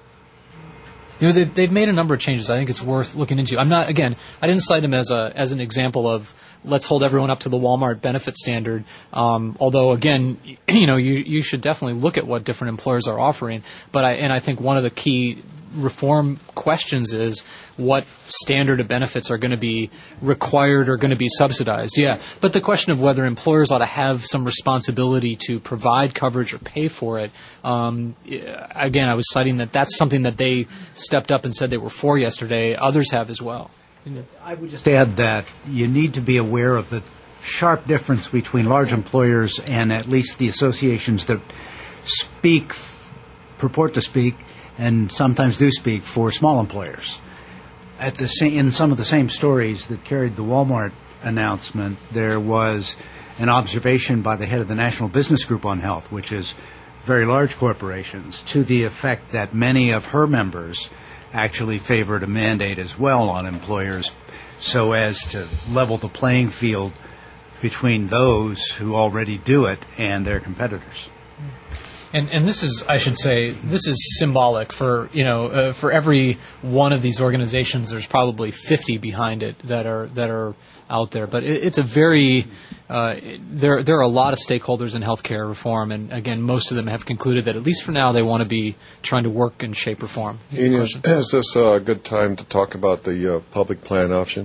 You know, they've, they've made a number of changes. I think it's worth looking into. I'm not, again, I didn't cite them as a as an example of let's hold everyone up to the Walmart benefit standard. Um, although, again, you know, you you should definitely look at what different employers are offering. But I and I think one of the key reform questions is what standard of benefits are going to be required or going to be subsidized. Yeah, but the question of whether employers ought to have some responsibility to provide coverage or pay for it, um, again, I was citing that that's something that they stepped up and said they were for yesterday. Others have as well. I would just add that you need to be aware of the sharp difference between large employers and at least the associations that speak, purport to speak, and sometimes do speak for small employers. At the same, in some of the same stories that carried the Walmart announcement, there was an observation by the head of the National Business Group on Health, which is very large corporations, to the effect that many of her members actually favored a mandate as well on employers so as to level the playing field between those who already do it and their competitors. And and this is, I should say, this is symbolic for, you know, uh, for every one of these organizations, there's probably fifty behind it that are that are out there. But it, it's a very, uh, there there are a lot of stakeholders in healthcare reform, and again, most of them have concluded that at least for now they want to be trying to work and shape reform. Ian, is, is this a good time to talk about the uh, public plan option?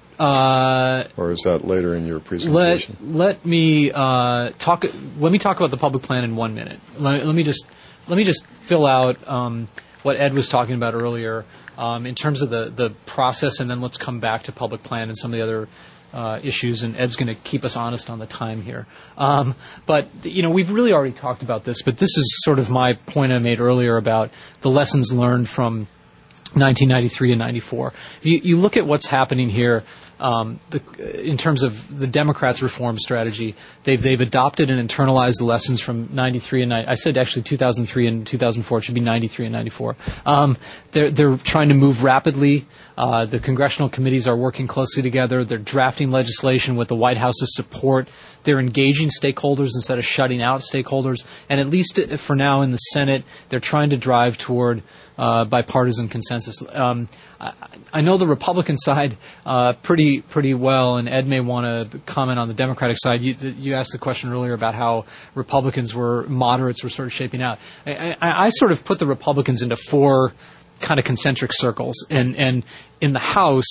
Uh, or is that later in your presentation? Let let me uh, talk. Let me talk about the public plan in one minute. Let, let me just let me just fill out um, what Ed was talking about earlier um, in terms of the, the process, and then let's come back to public plan and some of the other uh, issues. And Ed's going to keep us honest on the time here. Um, but you know, we've really already talked about this. But this is sort of my point I made earlier about the lessons learned from nineteen ninety-three and ninety-four. You, you look at what's happening here. Um, the, in terms of the Democrats' reform strategy, they've they've adopted and internalized the lessons from ninety-three and I said actually two thousand three and two thousand four. It should be ninety-three and ninety-four. Um, they're they're trying to move rapidly. Uh, the congressional committees are working closely together. They're drafting legislation with the White House's support. They're engaging stakeholders instead of shutting out stakeholders. And at least for now in the Senate, they're trying to drive toward uh, bipartisan consensus. Um, I, I know the Republican side uh, pretty pretty well, and Ed may want to comment on the Democratic side. You, you asked the question earlier about how Republicans were, moderates were sort of shaping out. I, I, I sort of put the Republicans into four kind of concentric circles. And, and in the House,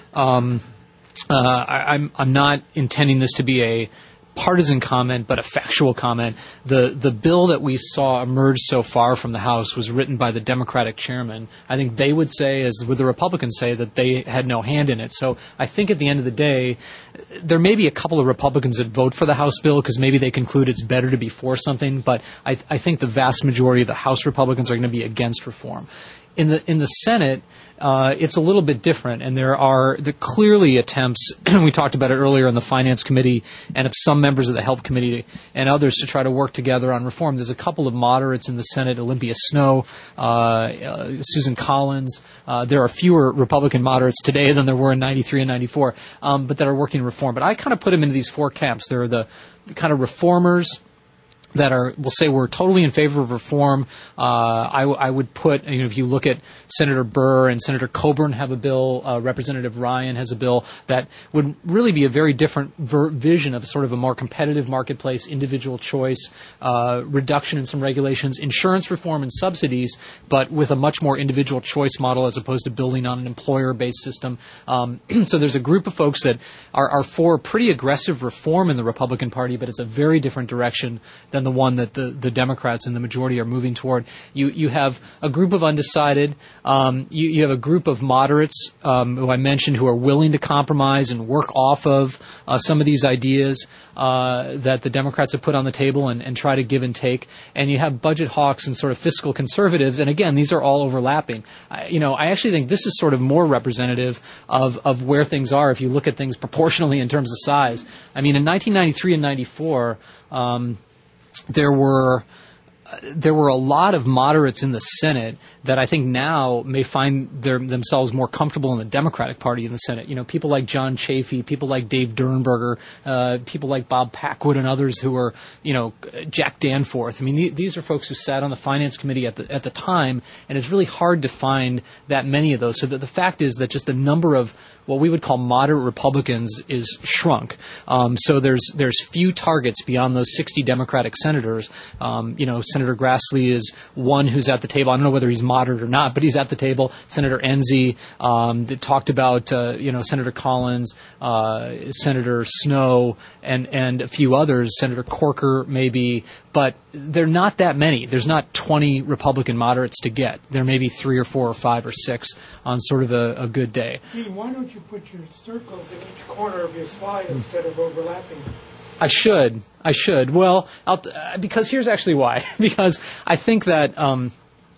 um, uh, I, I'm, I'm not intending this to be a partisan comment, but a factual comment. The the bill that we saw emerge so far from the House was written by the Democratic chairman. I think they would say, as would the Republicans say, that they had no hand in it. So I think at the end of the day, there may be a couple of Republicans that vote for the House bill because maybe they conclude it's better to be for something, but I, I think the vast majority of the House Republicans are going to be against reform. In the in the Senate, uh, it's a little bit different, and there are the clearly attempts. We talked about it earlier in the Finance Committee, and of some members of the Health Committee and others to try to work together on reform. There's a couple of moderates in the Senate: Olympia Snowe, uh, uh, Susan Collins. Uh, there are fewer Republican moderates today than there were in ninety-three and ninety-four, um, but that are working reform. But I kind of put them into these four camps. There are the, the kind of reformers that are, we'll say we're totally in favor of reform. Uh, I, w- I would put, you know, if you look at Senator Burr and Senator Coburn have a bill, uh, Representative Ryan has a bill that would really be a very different ver- vision of sort of a more competitive marketplace, individual choice, uh, reduction in some regulations, insurance reform and subsidies, but with a much more individual choice model as opposed to building on an employer-based system. Um, so there's a group of folks that are, are for pretty aggressive reform in the Republican Party, but it's a very different direction than the one that the, the Democrats and the majority are moving toward. You you have a group of undecided. Um, you, you have a group of moderates um, who I mentioned who are willing to compromise and work off of uh, some of these ideas uh, that the Democrats have put on the table and, and try to give and take. And you have budget hawks and sort of fiscal conservatives. And again, these are all overlapping. I, you know, I actually think this is sort of more representative of, of where things are if you look at things proportionally in terms of size. I mean, in nineteen ninety-three and ninety-four, um, There were uh, there were a lot of moderates in the Senate that I think now may find their, themselves more comfortable in the Democratic Party in the Senate. You know, people like John Chafee, people like Dave Dernberger, uh, people like Bob Packwood and others who are, you know, Jack Danforth. I mean, th- these are folks who sat on the Finance Committee at the at the time, and it's really hard to find that many of those. So that the fact is that just the number of what we would call moderate Republicans is shrunk. Um, so there's there's few targets beyond those sixty Democratic senators. Um, you know, Senator Grassley is one who's at the table. I don't know whether he's moderate or not, but he's at the table. Senator Enzi um, that talked about, uh, you know, Senator Collins, uh, Senator Snowe, and, and a few others, Senator Corker maybe, but they're not that many. There's not twenty Republican moderates to get. There may be three or four or five or six on sort of a, a good day. Dean, why don't you put your circles in each corner of your slide instead of overlapping? I should. I should. Well, I'll, uh, because here's actually why. Because I think that, um,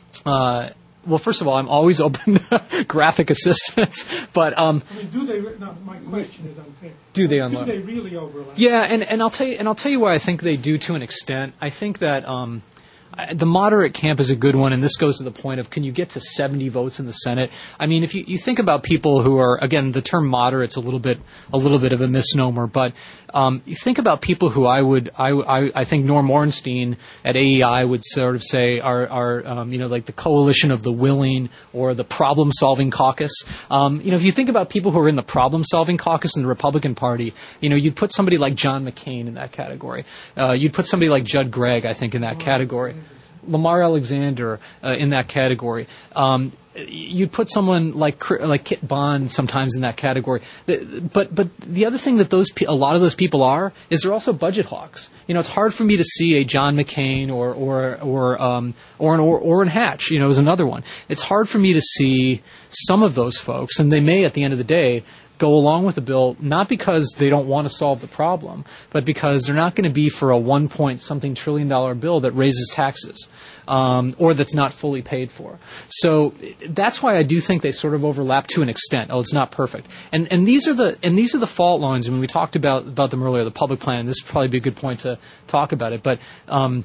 uh, well, first of all, I'm always open to graphic assistance. But um, I mean, do they? No, my question is unfair. Do they unload? Do they really overlap? Yeah, and, and I'll tell you, and I'll tell you why I think they do to an extent. I think that. Um, The moderate camp is a good one, and this goes to the point of, can you get to seventy votes in the Senate? I mean, if you, you think about people who are, again, the term moderate's a little bit a little bit of a misnomer, but um, you think about people who I would, I, I, I think Norm Ornstein at A E I would sort of say are, are um, you know, like the coalition of the willing or the problem-solving caucus. Um, you know, if you think about people who are in the problem-solving caucus in the Republican Party, you know, you'd put somebody like John McCain in that category. Uh, you'd put somebody like Judd Gregg, I think, in that category. Lamar Alexander uh, in that category. Um, you'd put someone like like Kit Bond sometimes in that category. But but the other thing that those pe- a lot of those people are is they're also budget hawks. You know, it's hard for me to see a John McCain or or or um, or an or, Orrin Hatch. You know, is another one. It's hard for me to see some of those folks, and they may at the end of the day go along with the bill, not because they don't want to solve the problem, but because they're not going to be for a one point something trillion dollar bill that raises taxes, um, or that's not fully paid for. So that's why I do think they sort of overlap to an extent. Oh, it's not perfect. And and these are the and these are the fault lines. I mean, we talked about about them earlier, the public plan, and this would probably be a good point to talk about it. But um,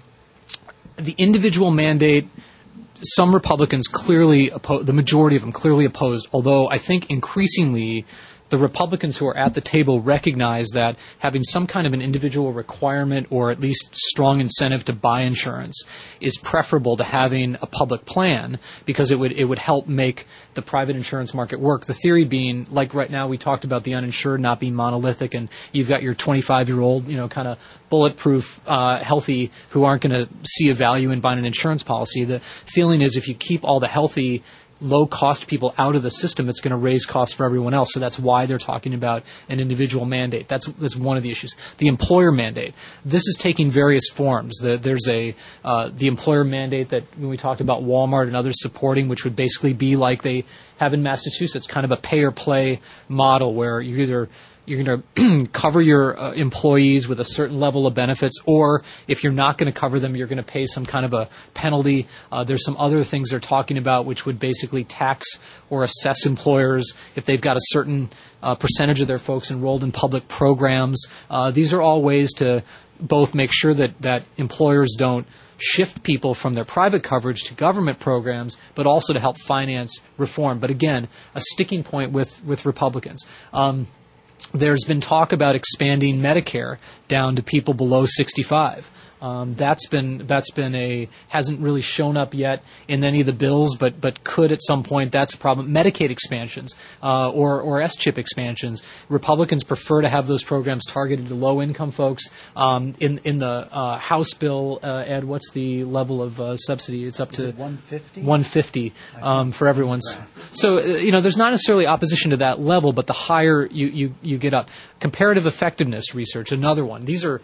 the individual mandate, some Republicans clearly oppo- the majority of them clearly opposed, although I think increasingly the Republicans who are at the table recognize that having some kind of an individual requirement or at least strong incentive to buy insurance is preferable to having a public plan, because it would it would help make the private insurance market work. The theory being, like right now we talked about the uninsured not being monolithic, and you've got your twenty-five-year-old, you know, kind of bulletproof, uh, healthy, who aren't going to see a value in buying an insurance policy. The feeling is if you keep all the healthy, low-cost people out of the system, it's going to raise costs for everyone else. So that's why they're talking about an individual mandate. That's that's one of the issues. The employer mandate. This is taking various forms. The, there's a uh, the employer mandate that when we talked about Walmart and others supporting, which would basically be like they have in Massachusetts, kind of a pay-or-play model where you either you're going to cover your uh, employees with a certain level of benefits, or if you're not going to cover them, you're going to pay some kind of a penalty. Uh, there's some other things they're talking about which would basically tax or assess employers if they've got a certain uh, percentage of their folks enrolled in public programs. Uh, these are all ways to both make sure that, that employers don't shift people from their private coverage to government programs, but also to help finance reform. But again, a sticking point with, with Republicans. Um, There's been talk about expanding Medicare down to people below sixty-five. Um, that's been that's been a hasn't really shown up yet in any of the bills, but but could at some point. That's a problem. Medicaid expansions uh, or or S chip expansions. Republicans prefer to have those programs targeted to low income folks. Um, in in the uh, House bill, uh, Ed, what's the level of uh, subsidy? It's up Is to it one fifty one fifty um, for everyone's. So uh, you know, there's not necessarily opposition to that level, but the higher you you you get up. Comparative effectiveness research, another one. These are,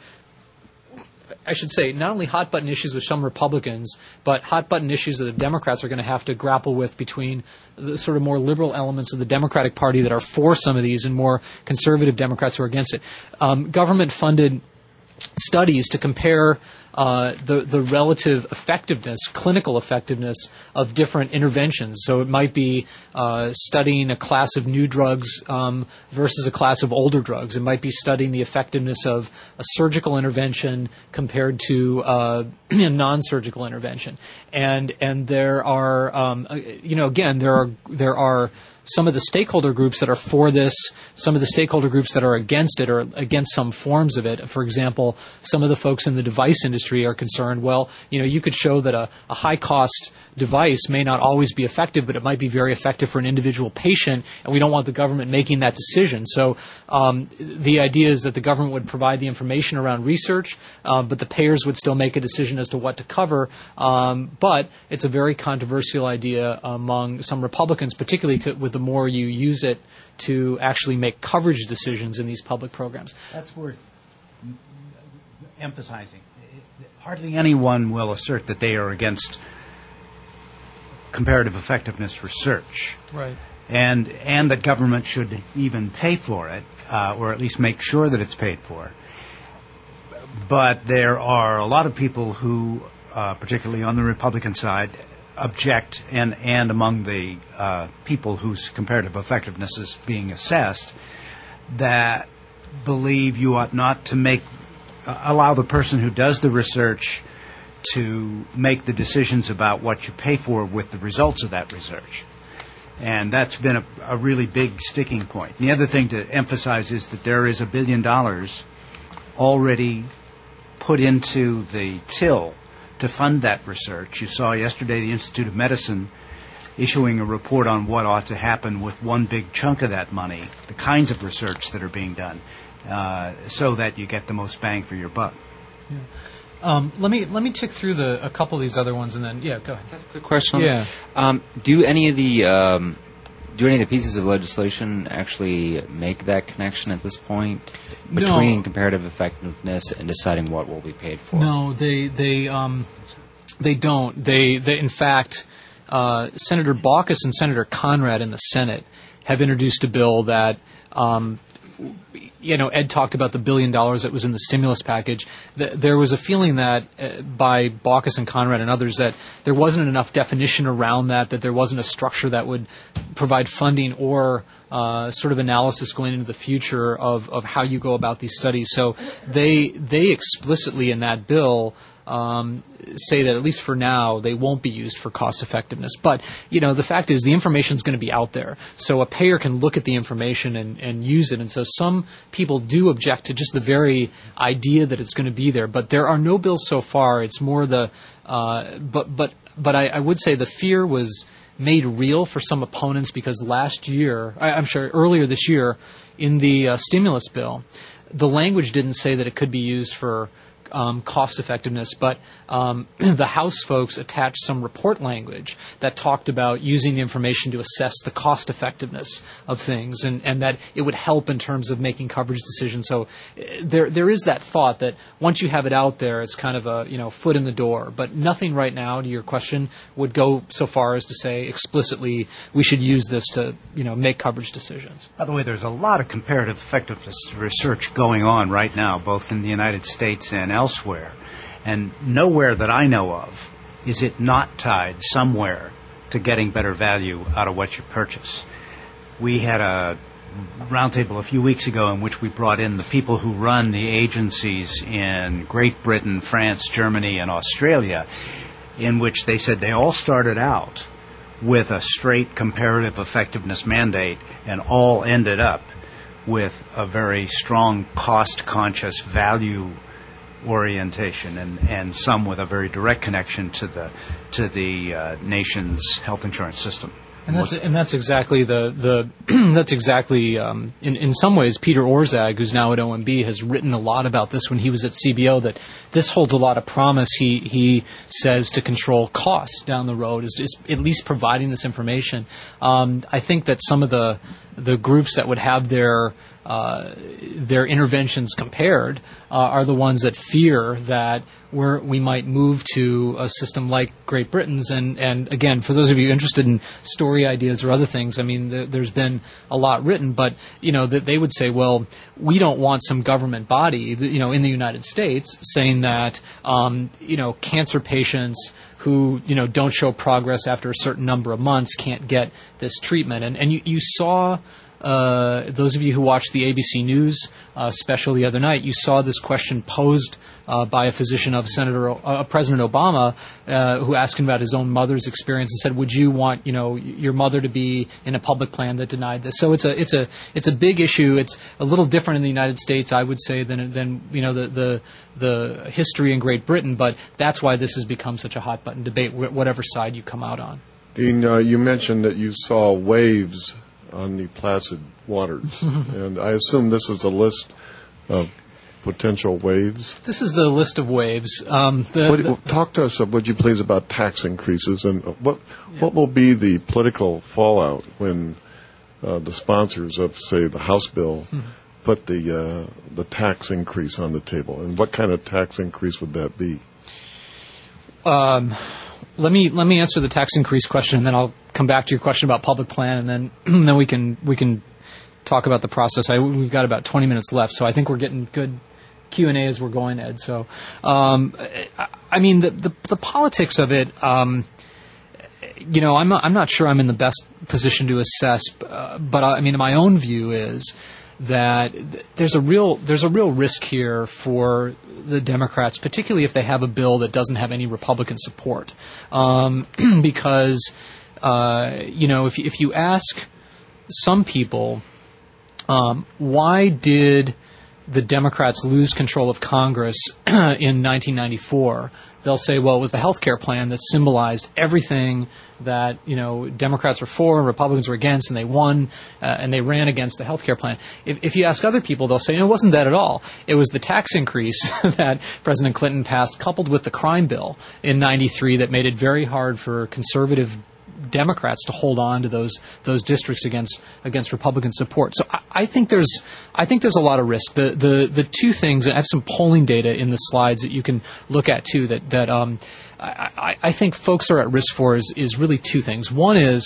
I should say, not only hot button issues with some Republicans, but hot button issues that the Democrats are going to have to grapple with between the sort of more liberal elements of the Democratic Party that are for some of these and more conservative Democrats who are against it. Um, government-funded studies to compare uh, the the relative effectiveness, clinical effectiveness of different interventions. So it might be uh, studying a class of new drugs um, versus a class of older drugs. It might be studying the effectiveness of a surgical intervention compared to uh, a non-surgical intervention. And and there are um, you know again there are there are. some of the stakeholder groups that are for this, some of the stakeholder groups that are against it or against some forms of it. For example, some of the folks in the device industry are concerned, well, you know, you could show that a, a high-cost device may not always be effective, but it might be very effective for an individual patient, and we don't want the government making that decision. So um, the idea is that the government would provide the information around research, uh, but the payers would still make a decision as to what to cover. Um, but it's a very controversial idea among some Republicans, particularly with the more you use it to actually make coverage decisions in these public programs. That's worth emphasizing. Hardly anyone will assert that they are against comparative effectiveness research. Right. And and that government should even pay for it, uh, or at least make sure that it's paid for. But there are a lot of people who, uh, particularly on the Republican side, object, and, and among the uh, people whose comparative effectiveness is being assessed, that believe you ought not to make uh, allow the person who does the research to make the decisions about what you pay for with the results of that research. And that's been a, a really big sticking point. And the other thing to emphasize is that there is a billion dollars already put into the till to fund that research. You saw yesterday the Institute of Medicine issuing a report on what ought to happen with one big chunk of that money, the kinds of research that are being done, uh, so that you get the most bang for your buck. Yeah. Um, let me let me tick through the a couple of these other ones, and then yeah, go ahead. That's a quick question. Yeah. Um, do any of the um, do any of the pieces of legislation actually make that connection at this point between no. comparative effectiveness and deciding what will be paid for? No, they they um, they don't. They they in fact, uh, Senator Baucus and Senator Conrad in the Senate have introduced a bill that um, you know, Ed talked about the billion dollars that was in the stimulus package. Th- there was a feeling that uh, by Baucus and Conrad and others that there wasn't enough definition around that, that there wasn't a structure that would provide funding or uh, sort of analysis going into the future of, of how you go about these studies. So they they explicitly in that bill Um, say that at least for now they won't be used for cost effectiveness. But, you know, the fact is the information is going to be out there. So a payer can look at the information and, and use it. And so some people do object to just the very idea that it's going to be there. But there are no bills so far. It's more the uh, – but but but I, I would say the fear was made real for some opponents because last year – I'm sorry, earlier this year in the uh, stimulus bill, the language didn't say that it could be used for – Um, cost effectiveness, but um, the House folks attached some report language that talked about using the information to assess the cost effectiveness of things, and, and that it would help in terms of making coverage decisions. So uh, there there is that thought that once you have it out there, it's kind of a you know foot in the door. But nothing right now, to your question, would go so far as to say explicitly we should use this to you know make coverage decisions. By the way, there's a lot of comparative effectiveness research going on right now, both in the United States and elsewhere. And nowhere that I know of is it not tied somewhere to getting better value out of what you purchase. We had a roundtable a few weeks ago in which we brought in the people who run the agencies in Great Britain, France, Germany, and Australia, in which they said they all started out with a straight comparative effectiveness mandate and all ended up with a very strong cost-conscious value orientation, and, and some with a very direct connection to the to the uh, nation's health insurance system. And that's and that's exactly the the that's exactly um, in in some ways Peter Orszag, who's now at O M B, has written a lot about this when he was at C B O. That this holds a lot of promise. He he says to control costs down the road is, is at least providing this information. Um, I think that some of the the groups that would have their Uh, their interventions compared uh, are the ones that fear that we're, we might move to a system like Great Britain's. And, and again, for those of you interested in story ideas or other things, I mean, th- there's been a lot written, but, you know, that they would say, well, we don't want some government body, you know, in the United States saying that, um, you know, cancer patients who, you know, don't show progress after a certain number of months can't get this treatment. And, and you, you saw... Uh, those of you who watched the A B C News uh, special the other night, you saw this question posed uh, by a physician of Senator uh, President Obama, uh, who asked him about his own mother's experience and said, "Would you want, you know, your mother to be in a public plan that denied this?" So it's a it's a it's a big issue. It's a little different in the United States, I would say, than than you know the the the history in Great Britain. But that's why this has become such a hot button debate, whatever side you come out on. Dean, uh, you mentioned that you saw waves on the placid waters, and I assume this is a list of potential waves. This is the list of waves. Um, the, what, the, talk to us, would you please, about tax increases, and what yeah. what will be the political fallout when uh, the sponsors of, say, the House bill mm-hmm. put the uh, the tax increase on the table, and what kind of tax increase would that be? Um. Let me let me answer the tax increase question, and then I'll come back to your question about public plan, and then then we can we can talk about the process. I, we've got about twenty minutes left, so I think we're getting good Q and A as we're going, Ed. So, um, I, I mean, the, the the politics of it. Um, you know, I'm not, I'm not sure I'm in the best position to assess, uh, but I mean, my own view is that there's a real there's a real risk here for the Democrats, particularly if they have a bill that doesn't have any Republican support, um, because uh, you know if if you ask some people um, why did the Democrats lose control of Congress in nineteen ninety-four, they'll say, well, it was the health care plan that symbolized everything that, you know, Democrats were for and Republicans were against, and they won, uh, and they ran against the health care plan. If, if you ask other people, they'll say, no, it wasn't that at all. It was the tax increase that President Clinton passed, coupled with the crime bill in ninety-three, that made it very hard for conservative Democrats to hold on to those those districts against against Republican support. So I, I think there's I think there's a lot of risk. The the the two things, and I have some polling data in the slides that you can look at too, that that um I, I, I think folks are at risk for is is really two things. One is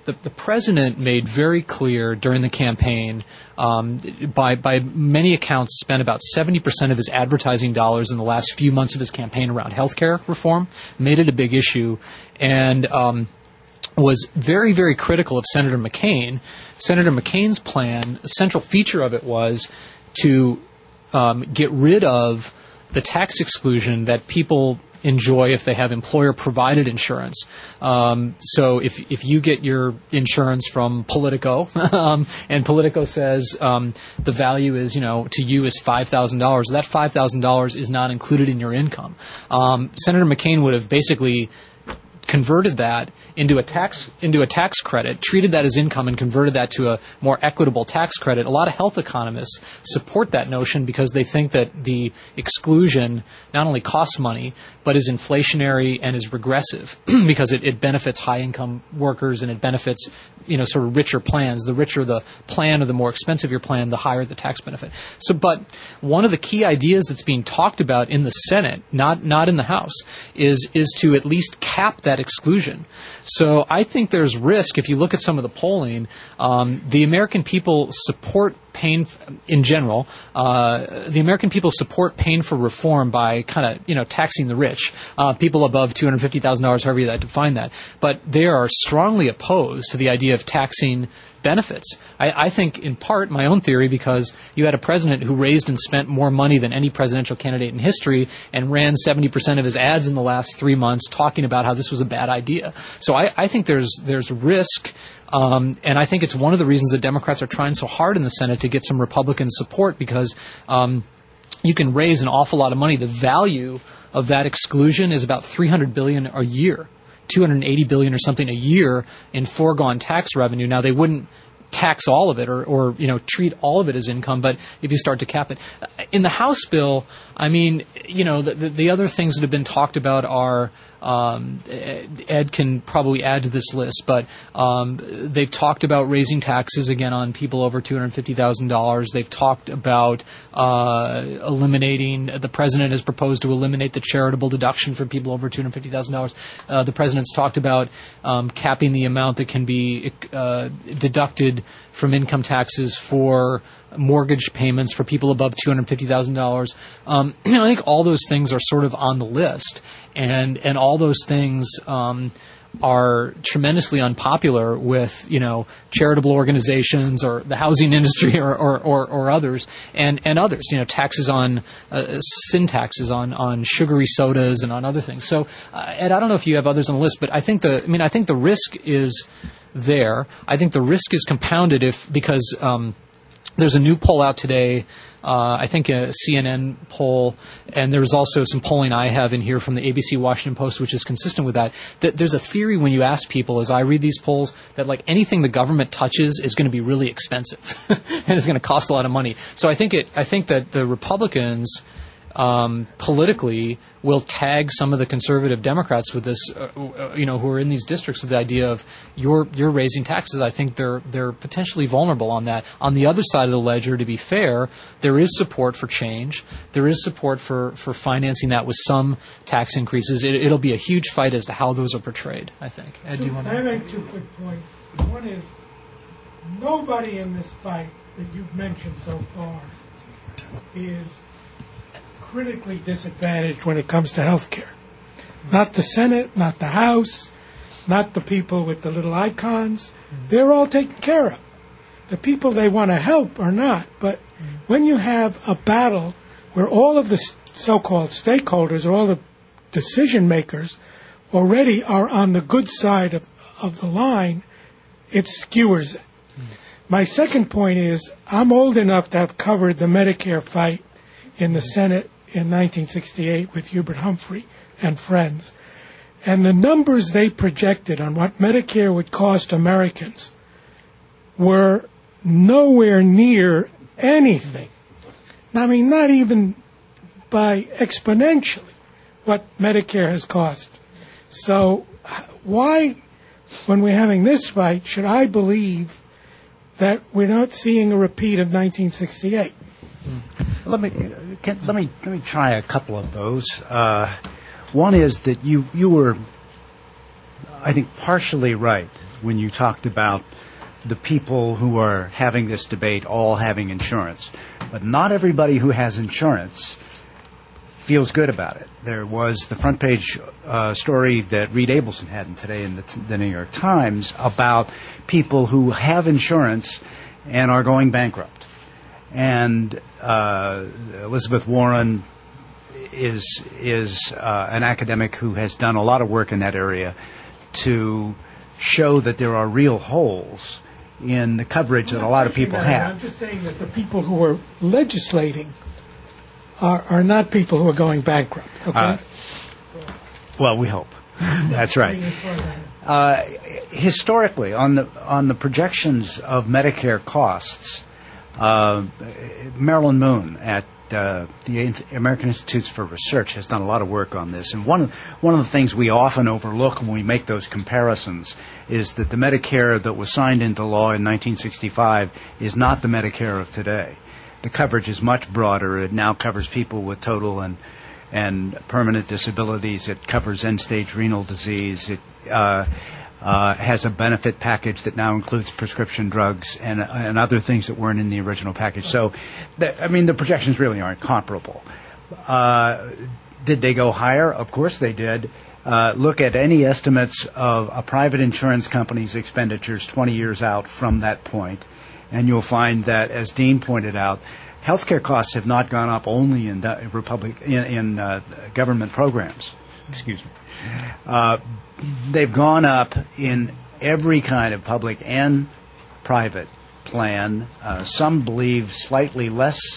the, the president made very clear during the campaign, um, by by many accounts, spent about seventy percent of his advertising dollars in the last few months of his campaign around health care reform, made it a big issue, and um, was very, very critical of Senator McCain. Senator McCain's plan, a central feature of it was to um, get rid of the tax exclusion that people enjoy if they have employer-provided insurance. Um, so if if you get your insurance from Politico, um, and Politico says um, the value is, you know, to you is five thousand dollars, that five thousand dollars is not included in your income. Um, Senator McCain would have basically converted that into a tax into a tax credit, treated that as income and converted that to a more equitable tax credit. A lot of health economists support that notion because they think that the exclusion not only costs money, but is inflationary and is regressive because it, it benefits high-income workers and it benefits, you know, sort of richer plans. The richer the plan or the more expensive your plan, the higher the tax benefit. So, but one of the key ideas that's being talked about in the Senate, not not in the House, is is to at least cap that exclusion. So I think there's risk if you look at some of the polling. Um, the American people support paying, in general, uh, the American people support paying for reform by kind of, you know, taxing the rich, uh, people above two hundred fifty thousand dollars, however you like to define that. But they are strongly opposed to the idea of taxing benefits. I, I think, in part, my own theory, because you had a president who raised and spent more money than any presidential candidate in history and ran seventy percent of his ads in the last three months talking about how this was a bad idea. So I, I think there's there's risk. Um, and I think it's one of the reasons that Democrats are trying so hard in the Senate to get some Republican support, because um, you can raise an awful lot of money. The value of that exclusion is about three hundred billion dollars a year, two hundred eighty billion dollars or something a year in foregone tax revenue. Now, they wouldn't tax all of it or, or, you know, treat all of it as income, but if you start to cap it. In the House bill, I mean, you know, the, the, the other things that have been talked about are, um, Ed can probably add to this list, but um, they've talked about raising taxes again on people over two hundred fifty thousand dollars. They've talked about uh, eliminating, the president has proposed to eliminate the charitable deduction for people over two hundred fifty thousand dollars. Uh, the president's talked about um, capping the amount that can be uh, deducted from income taxes for mortgage payments for people above two hundred fifty thousand dollars. Um, I think all those things are sort of on the list, and and all those things um, are tremendously unpopular with, you know, charitable organizations or the housing industry or or, or, or others, and, and others, you know, taxes on uh, sin taxes on, on sugary sodas and on other things. So, uh, Ed, I don't know if you have others on the list, but I think the I mean I think the risk is there. I think the risk is compounded if because um, there's a new poll out today, uh, I think a C N N poll, and there's also some polling I have in here from the A B C Washington Post, which is consistent with that, that there's a theory when you ask people, as I read these polls, that like anything the government touches is going to be really expensive and it's going to cost a lot of money. So I think it, I think that the Republicans Um, politically will tag some of the conservative Democrats with this, uh, uh, you know, who are in these districts with the idea of you're you're raising taxes. I think they're they're potentially vulnerable on that. On the other side of the ledger, to be fair, there is support for change. There is support for, for financing that with some tax increases. It, it'll be a huge fight as to how those are portrayed, I think. Ed, do you want to? I make two quick points. One is nobody in this fight that you've mentioned so far is critically disadvantaged when it comes to health care. Not the Senate, not the House, not the people with the little icons. They're all taken care of. The people they want to help are not. But when you have a battle where all of the so-called stakeholders or all the decision makers already are on the good side of, of the line, it skewers it. My second point is I'm old enough to have covered the Medicare fight in the Senate in nineteen sixty-eight with Hubert Humphrey and friends. And the numbers they projected on what Medicare would cost Americans were nowhere near anything. I mean, not even by exponentially what Medicare has cost. So why, when we're having this fight, should I believe that we're not seeing a repeat of nineteen sixty-eight? Let me can, let me let me try a couple of those. Uh, one is that you you were, I think, partially right when you talked about the people who are having this debate all having insurance. But not everybody who has insurance feels good about it. There was the front page uh, story that Reed Abelson had in today in the, the New York Times about people who have insurance and are going bankrupt. And uh, Elizabeth Warren is is uh, an academic who has done a lot of work in that area to show that there are real holes in the coverage that a lot of people that. have. I'm just saying that the people who are legislating are, are not people who are going bankrupt, okay? Uh, well, we hope. That's right. Uh, historically, on the on the projections of Medicare costs, uh, Marilyn Moon at uh, the American Institutes for Research has done a lot of work on this. And one of, one of the things we often overlook when we make those comparisons is that the Medicare that was signed into law in nineteen sixty-five is not the Medicare of today. The coverage is much broader. It now covers people with total and and permanent disabilities. It covers end-stage renal disease. It uh, uh, has a benefit package that now includes prescription drugs and, and other things that weren't in the original package. So, the, I mean, the projections really aren't comparable. Uh, did they go higher? Of course they did. Uh, look at any estimates of a private insurance company's expenditures twenty years out from that point, and you'll find that, as Dean pointed out, healthcare costs have not gone up only in the Republic in, in uh, government programs. Excuse me. Uh, they've gone up in every kind of public and private plan. Uh, some believe slightly less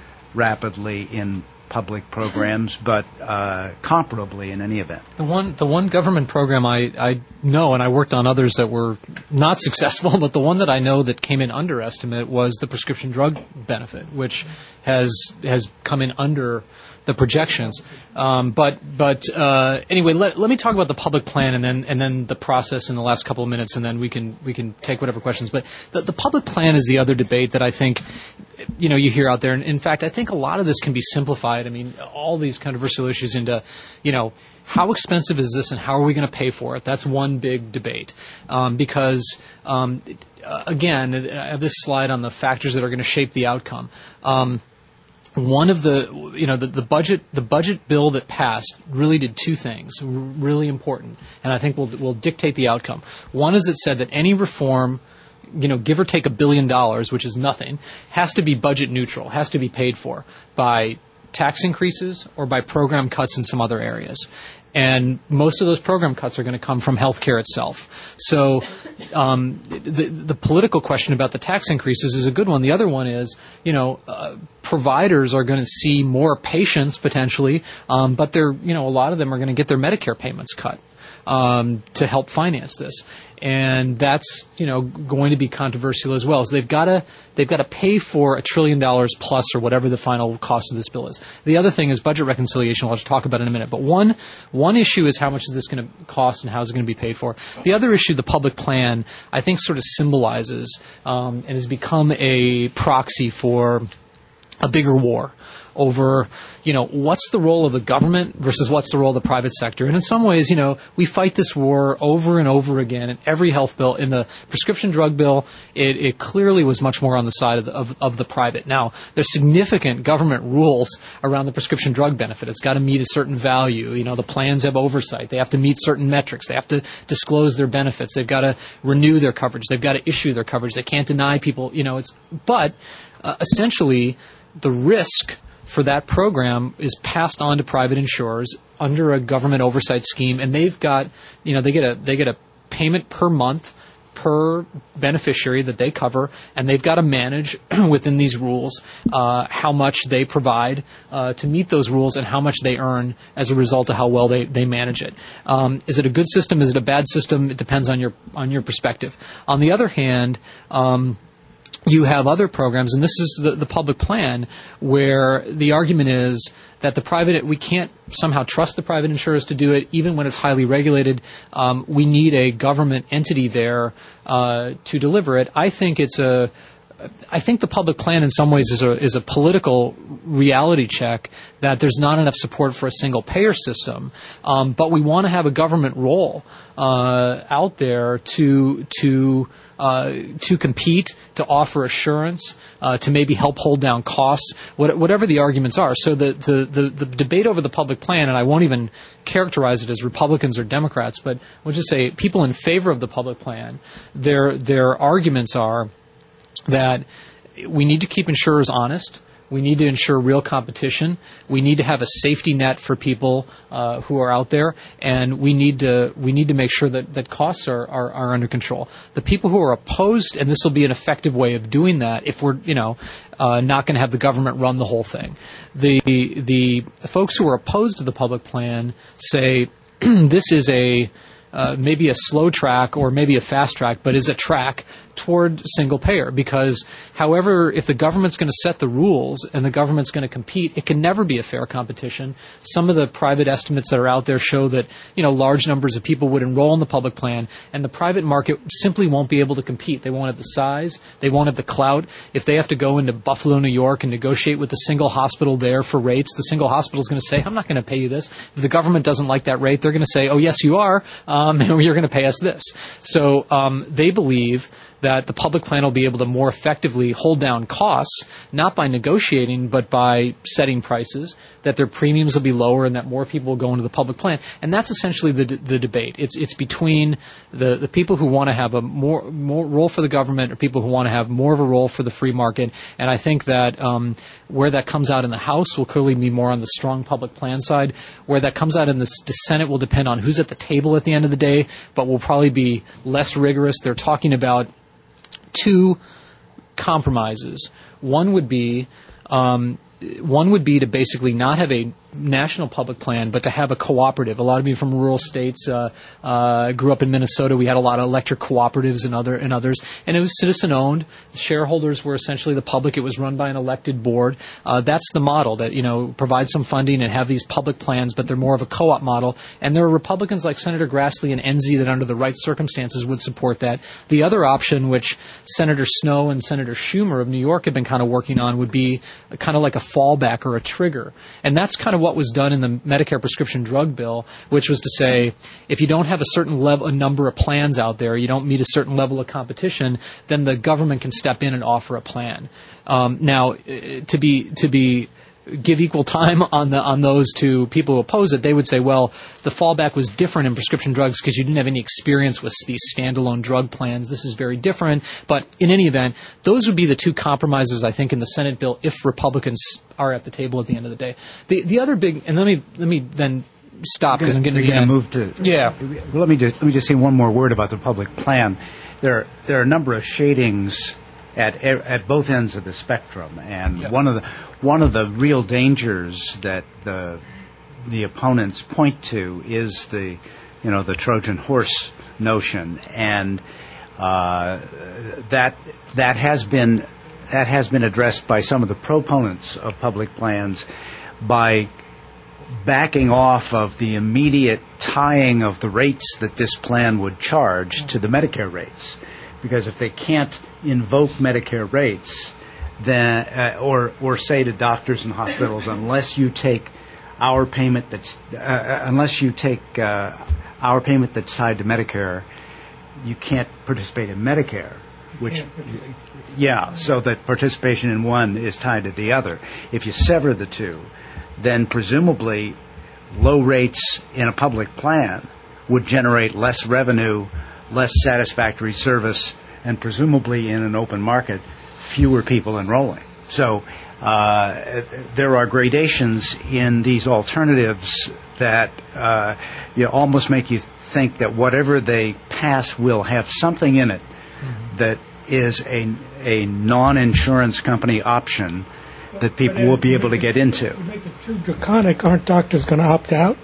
rapidly in public programs, but uh, comparably in any event. The one, the one government program I, I know, and I worked on others that were not successful, but the one that I know that came in under estimate was the prescription drug benefit, which has has come in under the projections. Um, but but uh, anyway, let, let me talk about the public plan and then and then the process in the last couple of minutes, and then we can we can take whatever questions. But the, the public plan is the other debate that I think, you know, you hear out there. And in fact, I think a lot of this can be simplified. I mean, all these controversial issues into, you know, how expensive is this and how are we going to pay for it? That's one big debate. Um, because, um, again, I have this slide on the factors that are going to shape the outcome. Um, one of the, you know, the, the budget, the budget bill that passed really did two things, r- really important, and I think will will dictate the outcome. One is it said that any reform, you know, give or take a billion dollars, which is nothing, has to be budget neutral, has to be paid for by tax increases or by program cuts in some other areas. And most of those program cuts are going to come from healthcare itself. So um, the, the political question about the tax increases is a good one. The other one is, you know, uh, providers are going to see more patients potentially, um, but they're, you know, a lot of them are going to get their Medicare payments cut um, to help finance this. And that's, you know, going to be controversial as well. So they've got to they've got to pay for a trillion dollars plus or whatever the final cost of this bill is. The other thing is budget reconciliation. I'll just talk about it in a minute. But one one issue is how much is this going to cost and how is it going to be paid for. The other issue, the public plan, I think sort of symbolizes um, and has become a proxy for a bigger war over, you know, what's the role of the government versus what's the role of the private sector. And in some ways, you know, we fight this war over and over again in every health bill. In the prescription drug bill, it, it clearly was much more on the side of the, of, of the private. Now, there's significant government rules around the prescription drug benefit. It's got to meet a certain value. You know, the plans have oversight. They have to meet certain metrics. They have to disclose their benefits. They've got to renew their coverage. They've got to issue their coverage. They can't deny people, you know, it's, but uh, essentially the risk for that program is passed on to private insurers under a government oversight scheme, and they've got, you know, they get a they get a payment per month per beneficiary that they cover, and they've got to manage within these rules uh, how much they provide uh, to meet those rules and how much they earn as a result of how well they, they manage it. Um, is it a good system? Is it a bad system? It depends on your on your perspective. On the other hand, um, you have other programs, and this is the, the public plan, where the argument is that the private, we can't somehow trust the private insurers to do it, even when it's highly regulated. Um, we need a government entity there uh, to deliver it. I think it's a I think the public plan in some ways is a is a political reality check that there's not enough support for a single payer system, um, but we want to have a government role uh, out there to to uh, to compete, to offer assurance, uh, to maybe help hold down costs, what, whatever the arguments are. So the, the the the debate over the public plan, and I won't even characterize it as Republicans or Democrats, but we'll just say people in favor of the public plan, their their arguments are that we need to keep insurers honest. We need to ensure real competition. We need to have a safety net for people uh, who are out there, and we need to we need to make sure that, that costs are, are, are under control. The people who are opposed, and this will be an effective way of doing that, if we're you know uh, not going to have the government run the whole thing. The the folks who are opposed to the public plan say this is a uh, maybe a slow track or maybe a fast track, but is a track toward single payer, because however, if the government's going to set the rules and the government's going to compete, it can never be a fair competition. Some of the private estimates that are out there show that, you know, large numbers of people would enroll in the public plan, and the private market simply won't be able to compete. They won't have the size. They won't have the clout. If they have to go into Buffalo, New York and negotiate with the single hospital there for rates, the single hospital is going to say, I'm not going to pay you this. If the government doesn't like that rate, they're going to say, oh, yes, you are, um, and you're going to pay us this. So um, they believe that the public plan will be able to more effectively hold down costs, not by negotiating, but by setting prices, that their premiums will be lower and that more people will go into the public plan. And that's essentially the the debate. It's it's between the, the people who want to have a more more role for the government or people who want to have more of a role for the free market. And I think that um, where that comes out in the House will clearly be more on the strong public plan side. Where that comes out in the, the Senate will depend on who's at the table at the end of the day, but will probably be less rigorous. They're talking about two compromises. One would be um, one would be to basically not have a national public plan, but to have a cooperative. A lot of you from rural states uh, uh, grew up in Minnesota. We had a lot of electric cooperatives and other and others, and it was citizen owned. The shareholders were essentially the public. It was run by an elected board. Uh, that's the model that you know provide some funding and have these public plans, but they're more of a co-op model. And there are Republicans like Senator Grassley and Enzi that, under the right circumstances, would support that. The other option, which Senator Snowe and Senator Schumer of New York have been kind of working on, would be kind of like a fallback or a trigger, and that's kind of what was done in the Medicare prescription drug bill, which was to say, if you don't have a certain level, a number of plans out there, you don't meet a certain level of competition, then the government can step in and offer a plan. Um, now, to be to be give equal time on the on those to people who oppose it, they would say, well, the fallback was different in prescription drugs because you didn't have any experience with these standalone drug plans. This is very different. But in any event, those would be the two compromises, I think, in the Senate bill if Republicans are at the table at the end of the day. The the other big, and let me let me then stop because I'm getting to the end. Move to yeah. Well, let me just let me just say one more word about the public plan. There there are a number of shadings at at both ends of the spectrum, and yep. one of the one of the real dangers that the the opponents point to is the you know the Trojan horse notion, and uh, that that has been that has been addressed by some of the proponents of public plans by backing off of the immediate tying of the rates that this plan would charge to the Medicare rates. Because if they can't invoke Medicare rates, then uh, or or say to doctors and hospitals, unless you take our payment that's uh, unless you take uh, our payment that's tied to Medicare, you can't participate in Medicare. Which, yeah, so that participation in one is tied to the other. If you sever the two, then presumably low rates in a public plan would generate less revenue, less satisfactory service, and presumably in an open market, fewer people enrolling. So uh, there are gradations in these alternatives that uh, you know, almost make you think that whatever they pass will have something in it mm-hmm. that is a, a non-insurance company option that people will be able to get into. If you make it too draconic, aren't doctors going to opt out?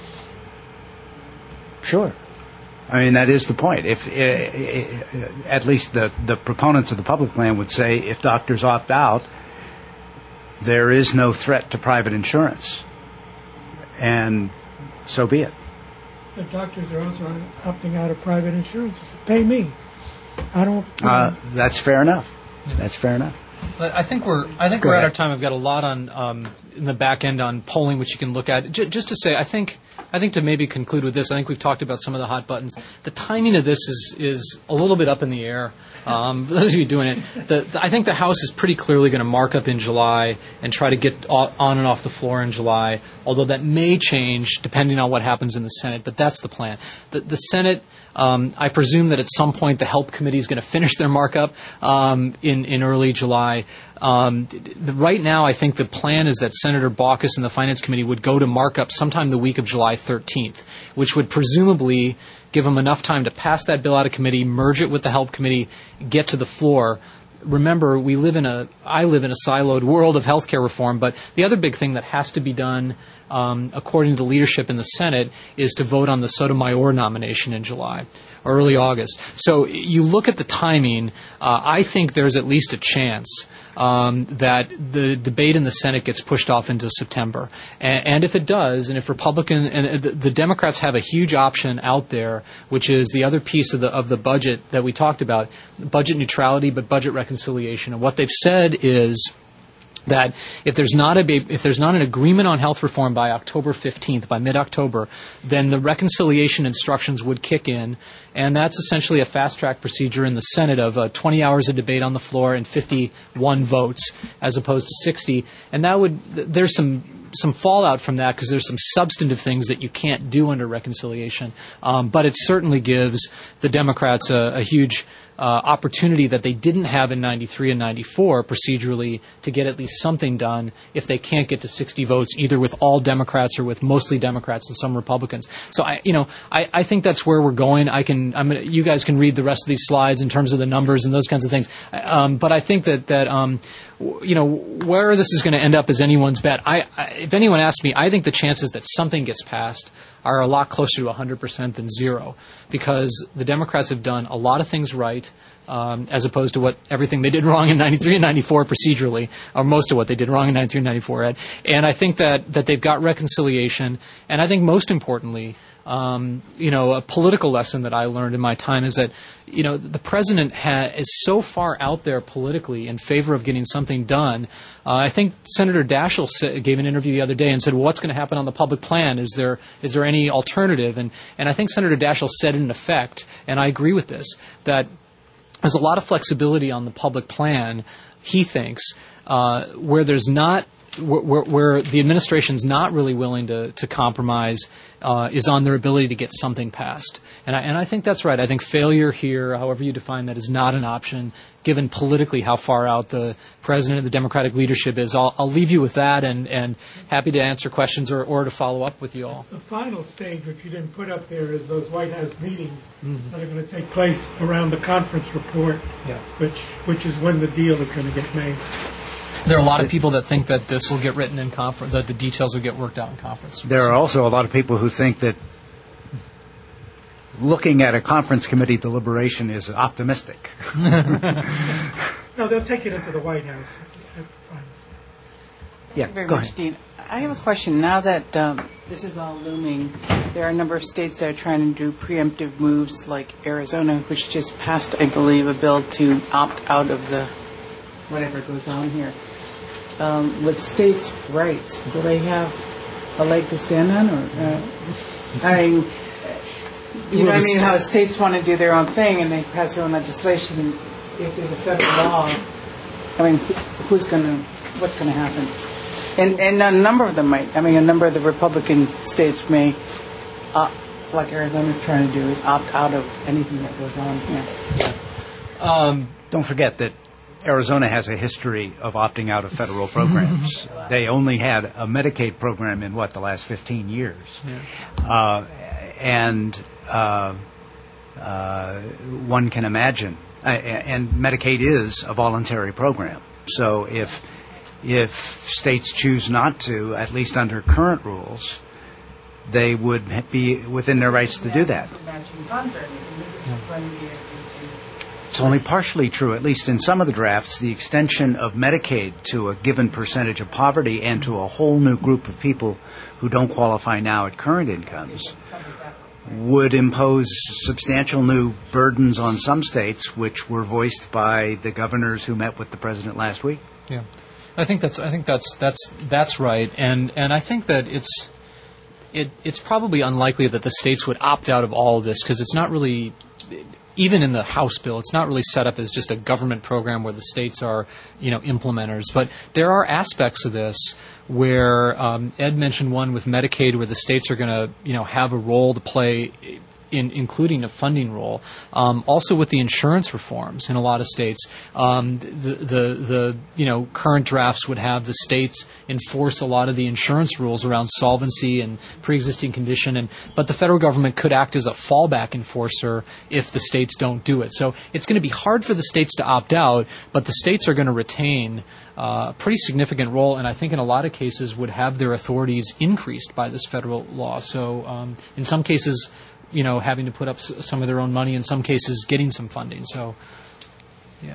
Sure. I mean, that is the point. If uh, at least the, the proponents of the public plan would say if doctors opt out, there is no threat to private insurance. And so be it. The doctors are also opting out of private insurance. They say, pay me. I don't... Uh, that's fair enough. That's fair enough. I think we're I think Go we're ahead. at our time. I've got a lot on um, in the back end on polling, which you can look at. J- just to say, I think I think to maybe conclude with this, I think we've talked about some of the hot buttons. The timing of this is is a little bit up in the air. Um, for those of you doing it, the, the, I think the House is pretty clearly going to mark up in July and try to get o- on and off the floor in July, although that may change depending on what happens in the Senate, but that's the plan. The, the Senate, um, I presume that at some point the Help Committee is going to finish their markup um, in, in early July. Um, the, right now, I think the plan is that Senator Baucus and the Finance Committee would go to markup sometime the week of July thirteenth, which would presumably give them enough time to pass that bill out of committee, merge it with the Help Committee, get to the floor. Remember, we live in a, I live in a siloed world of health care reform, but the other big thing that has to be done, um, according to leadership in the Senate, is to vote on the Sotomayor nomination in July, or early August. So you look at the timing, uh, I think there's at least a chance Um, that the debate in the Senate gets pushed off into September. And, and if it does, and if Republican and the, the Democrats have a huge option out there, which is the other piece of the of the budget that we talked about, budget neutrality but budget reconciliation. And what they've said is that if there's not a if there's not an agreement on health reform by October fifteenth, by mid-October, then the reconciliation instructions would kick in, and that's essentially a fast-track procedure in the Senate of uh, twenty hours of debate on the floor and fifty-one votes as opposed to sixty. And that would there's some some fallout from that because there's some substantive things that you can't do under reconciliation, um, but it certainly gives the Democrats a, a huge Uh, opportunity that they didn't have in ninety-three and ninety-four procedurally to get at least something done if they can't get to sixty votes, either with all Democrats or with mostly Democrats and some Republicans. So I, you know, I, I think that's where we're going. I can, I'm gonna, you guys can read the rest of these slides in terms of the numbers and those kinds of things. Um, but I think that that um, w- you know, where this is going to end up is anyone's bet. I, I, if anyone asks me, I think the chances that something gets passed are a lot closer to one hundred percent than zero, because the Democrats have done a lot of things right, um, as opposed to what everything they did wrong in ninety-three and ninety-four procedurally, or most of what they did wrong in ninety-three and ninety-four, Ed. And I think that, that they've got reconciliation, and I think most importantly, um, you know, a political lesson that I learned in my time is that, you know, the president ha- is so far out there politically in favor of getting something done. Uh, I think Senator Daschle sa- gave an interview the other day and said, well, what's going to happen on the public plan? Is there is there any alternative? And, and I think Senator Daschle said in effect, and I agree with this, that there's a lot of flexibility on the public plan, he thinks, uh, where there's not Where, where the administration's not really willing to, to compromise uh, is on their ability to get something passed. And I, and I think that's right. I think failure here, however you define that, is not an option, given politically how far out the president and the Democratic leadership is. I'll, I'll leave you with that, and, and happy to answer questions or, or to follow up with you all. The final stage, which you didn't put up there, is those White House meetings mm-hmm. that are going to take place around the conference report, yeah. which which is when the deal is going to get made. There are a lot of people that think that this will get written in conference, that the details will get worked out in conference. There are also a lot of people who think that looking at a conference committee deliberation is optimistic. No, they'll take it into the White House. Yeah, Very go much, ahead. Dean. I have a question. Now that um, this is all looming, there are a number of states that are trying to do preemptive moves, like Arizona, which just passed, I believe, a bill to opt out of the whatever goes on here. Um, with states' rights, will they have a leg to stand on? Or uh, I mean, you know what I mean? How states want to do their own thing and they pass their own legislation. And if there's a federal law, I mean, who's going to? What's going to happen? And and a number of them might. I mean, a number of the Republican states may, uh, like Arizona's trying to do, is opt out of anything that goes on here. Um, Don't forget that Arizona has a history of opting out of federal programs. They only had a Medicaid program in, what, the last fifteen years. Yeah. Uh, and uh, uh, one can imagine, uh, and Medicaid is a voluntary program. So if if states choose not to, at least under current rules, they would be within their rights to do that. It's only partially true, at least in some of the drafts. The extension of Medicaid to a given percentage of poverty and to a whole new group of people who don't qualify now at current incomes would impose substantial new burdens on some states, which were voiced by the governors who met with the president last week. Yeah, I think that's I think that's that's that's right, and and I think that it's it it's probably unlikely that the states would opt out of all of this, because it's not really. Even in the House bill, it's not really set up as just a government program where the states are, you know, implementers. But there are aspects of this where um, Ed mentioned one with Medicaid, where the states are going to, you know, have a role to play, in including a funding role. Um, also with the insurance reforms in a lot of states, um, the, the the you know current drafts would have the states enforce a lot of the insurance rules around solvency and pre-existing condition, and but the federal government could act as a fallback enforcer if the states don't do it. So it's going to be hard for the states to opt out, but the states are going to retain uh, a pretty significant role, and I think in a lot of cases would have their authorities increased by this federal law. So um, in some cases, you know, having to put up s- some of their own money, in some cases getting some funding. So, yeah.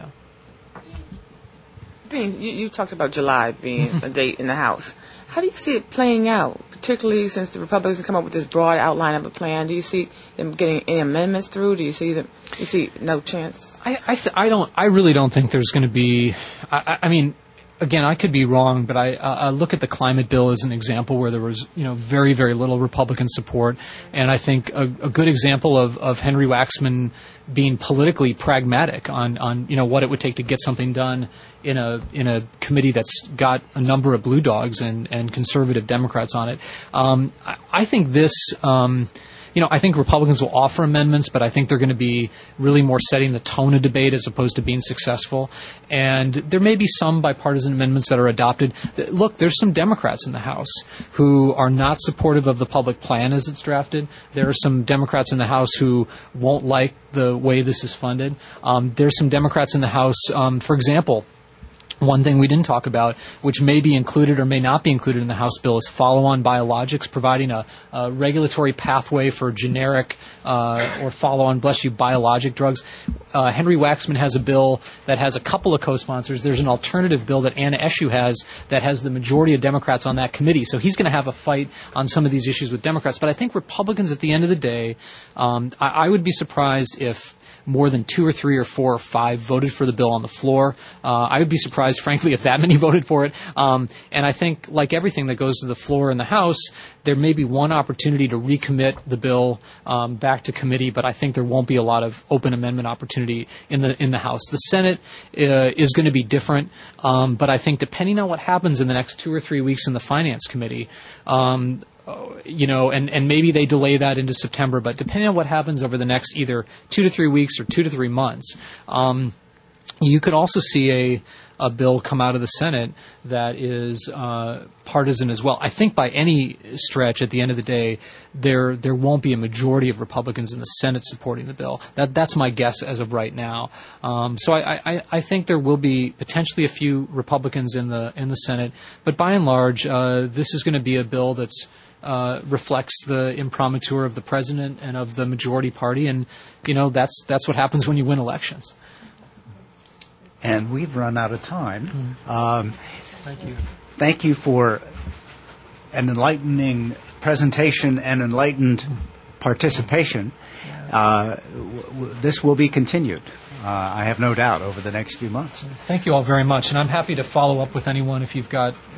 Dean, you, you talked about July being a date in the House. How do you see it playing out, particularly since the Republicans have come up with this broad outline of a plan? Do you see them getting any amendments through? Do you see them? You see no chance? I I, th- I don't. I really don't think there's going to be. I, I, I mean. Again, I could be wrong, but I, uh, I look at the climate bill as an example where there was, you know, very, very little Republican support, and I think a, a good example of, of Henry Waxman being politically pragmatic on, on, you know, what it would take to get something done in a in a committee that's got a number of blue dogs and, and conservative Democrats on it. Um, I, I think this. Um, You know, I think Republicans will offer amendments, but I think they're going to be really more setting the tone of debate as opposed to being successful. And there may be some bipartisan amendments that are adopted. Look, there's some Democrats in the House who are not supportive of the public plan as it's drafted. There are some Democrats in the House who won't like the way this is funded. Um, there's some Democrats in the House, um, for example, one thing we didn't talk about, which may be included or may not be included in the House bill, is follow-on biologics, providing a, a regulatory pathway for generic uh, or follow-on, bless you, biologic drugs. Uh, Henry Waxman has a bill that has a couple of co-sponsors. There's an alternative bill that Anna Eshoo has that has the majority of Democrats on that committee. So he's going to have a fight on some of these issues with Democrats. But I think Republicans, at the end of the day, um, I, I would be surprised if more than two or three or four or five voted for the bill on the floor. Uh, I would be surprised, frankly, if that many voted for it. Um, and I think, like everything that goes to the floor in the House, there may be one opportunity to recommit the bill um, back to committee, but I think there won't be a lot of open amendment opportunity in the in the House. The Senate uh, is going to be different, um, but I think depending on what happens in the next two or three weeks in the Finance Committee, um, you know, and, and maybe they delay that into September, but depending on what happens over the next either two to three weeks or two to three months, um, you could also see a, a bill come out of the Senate that is uh, partisan as well. I think by any stretch, at the end of the day, there there won't be a majority of Republicans in the Senate supporting the bill. That that's my guess as of right now. Um, so I, I, I think there will be potentially a few Republicans in the in the Senate, but by and large, uh, this is going to be a bill that's Uh, reflects the imprimatur of the president and of the majority party, and you know that's that's what happens when you win elections. And we've run out of time. Mm-hmm. Um, Thank you. Thank you for an enlightening presentation and enlightened participation. Uh, w- w- this will be continued, uh, I have no doubt, over the next few months. Thank you all very much, and I'm happy to follow up with anyone if you've got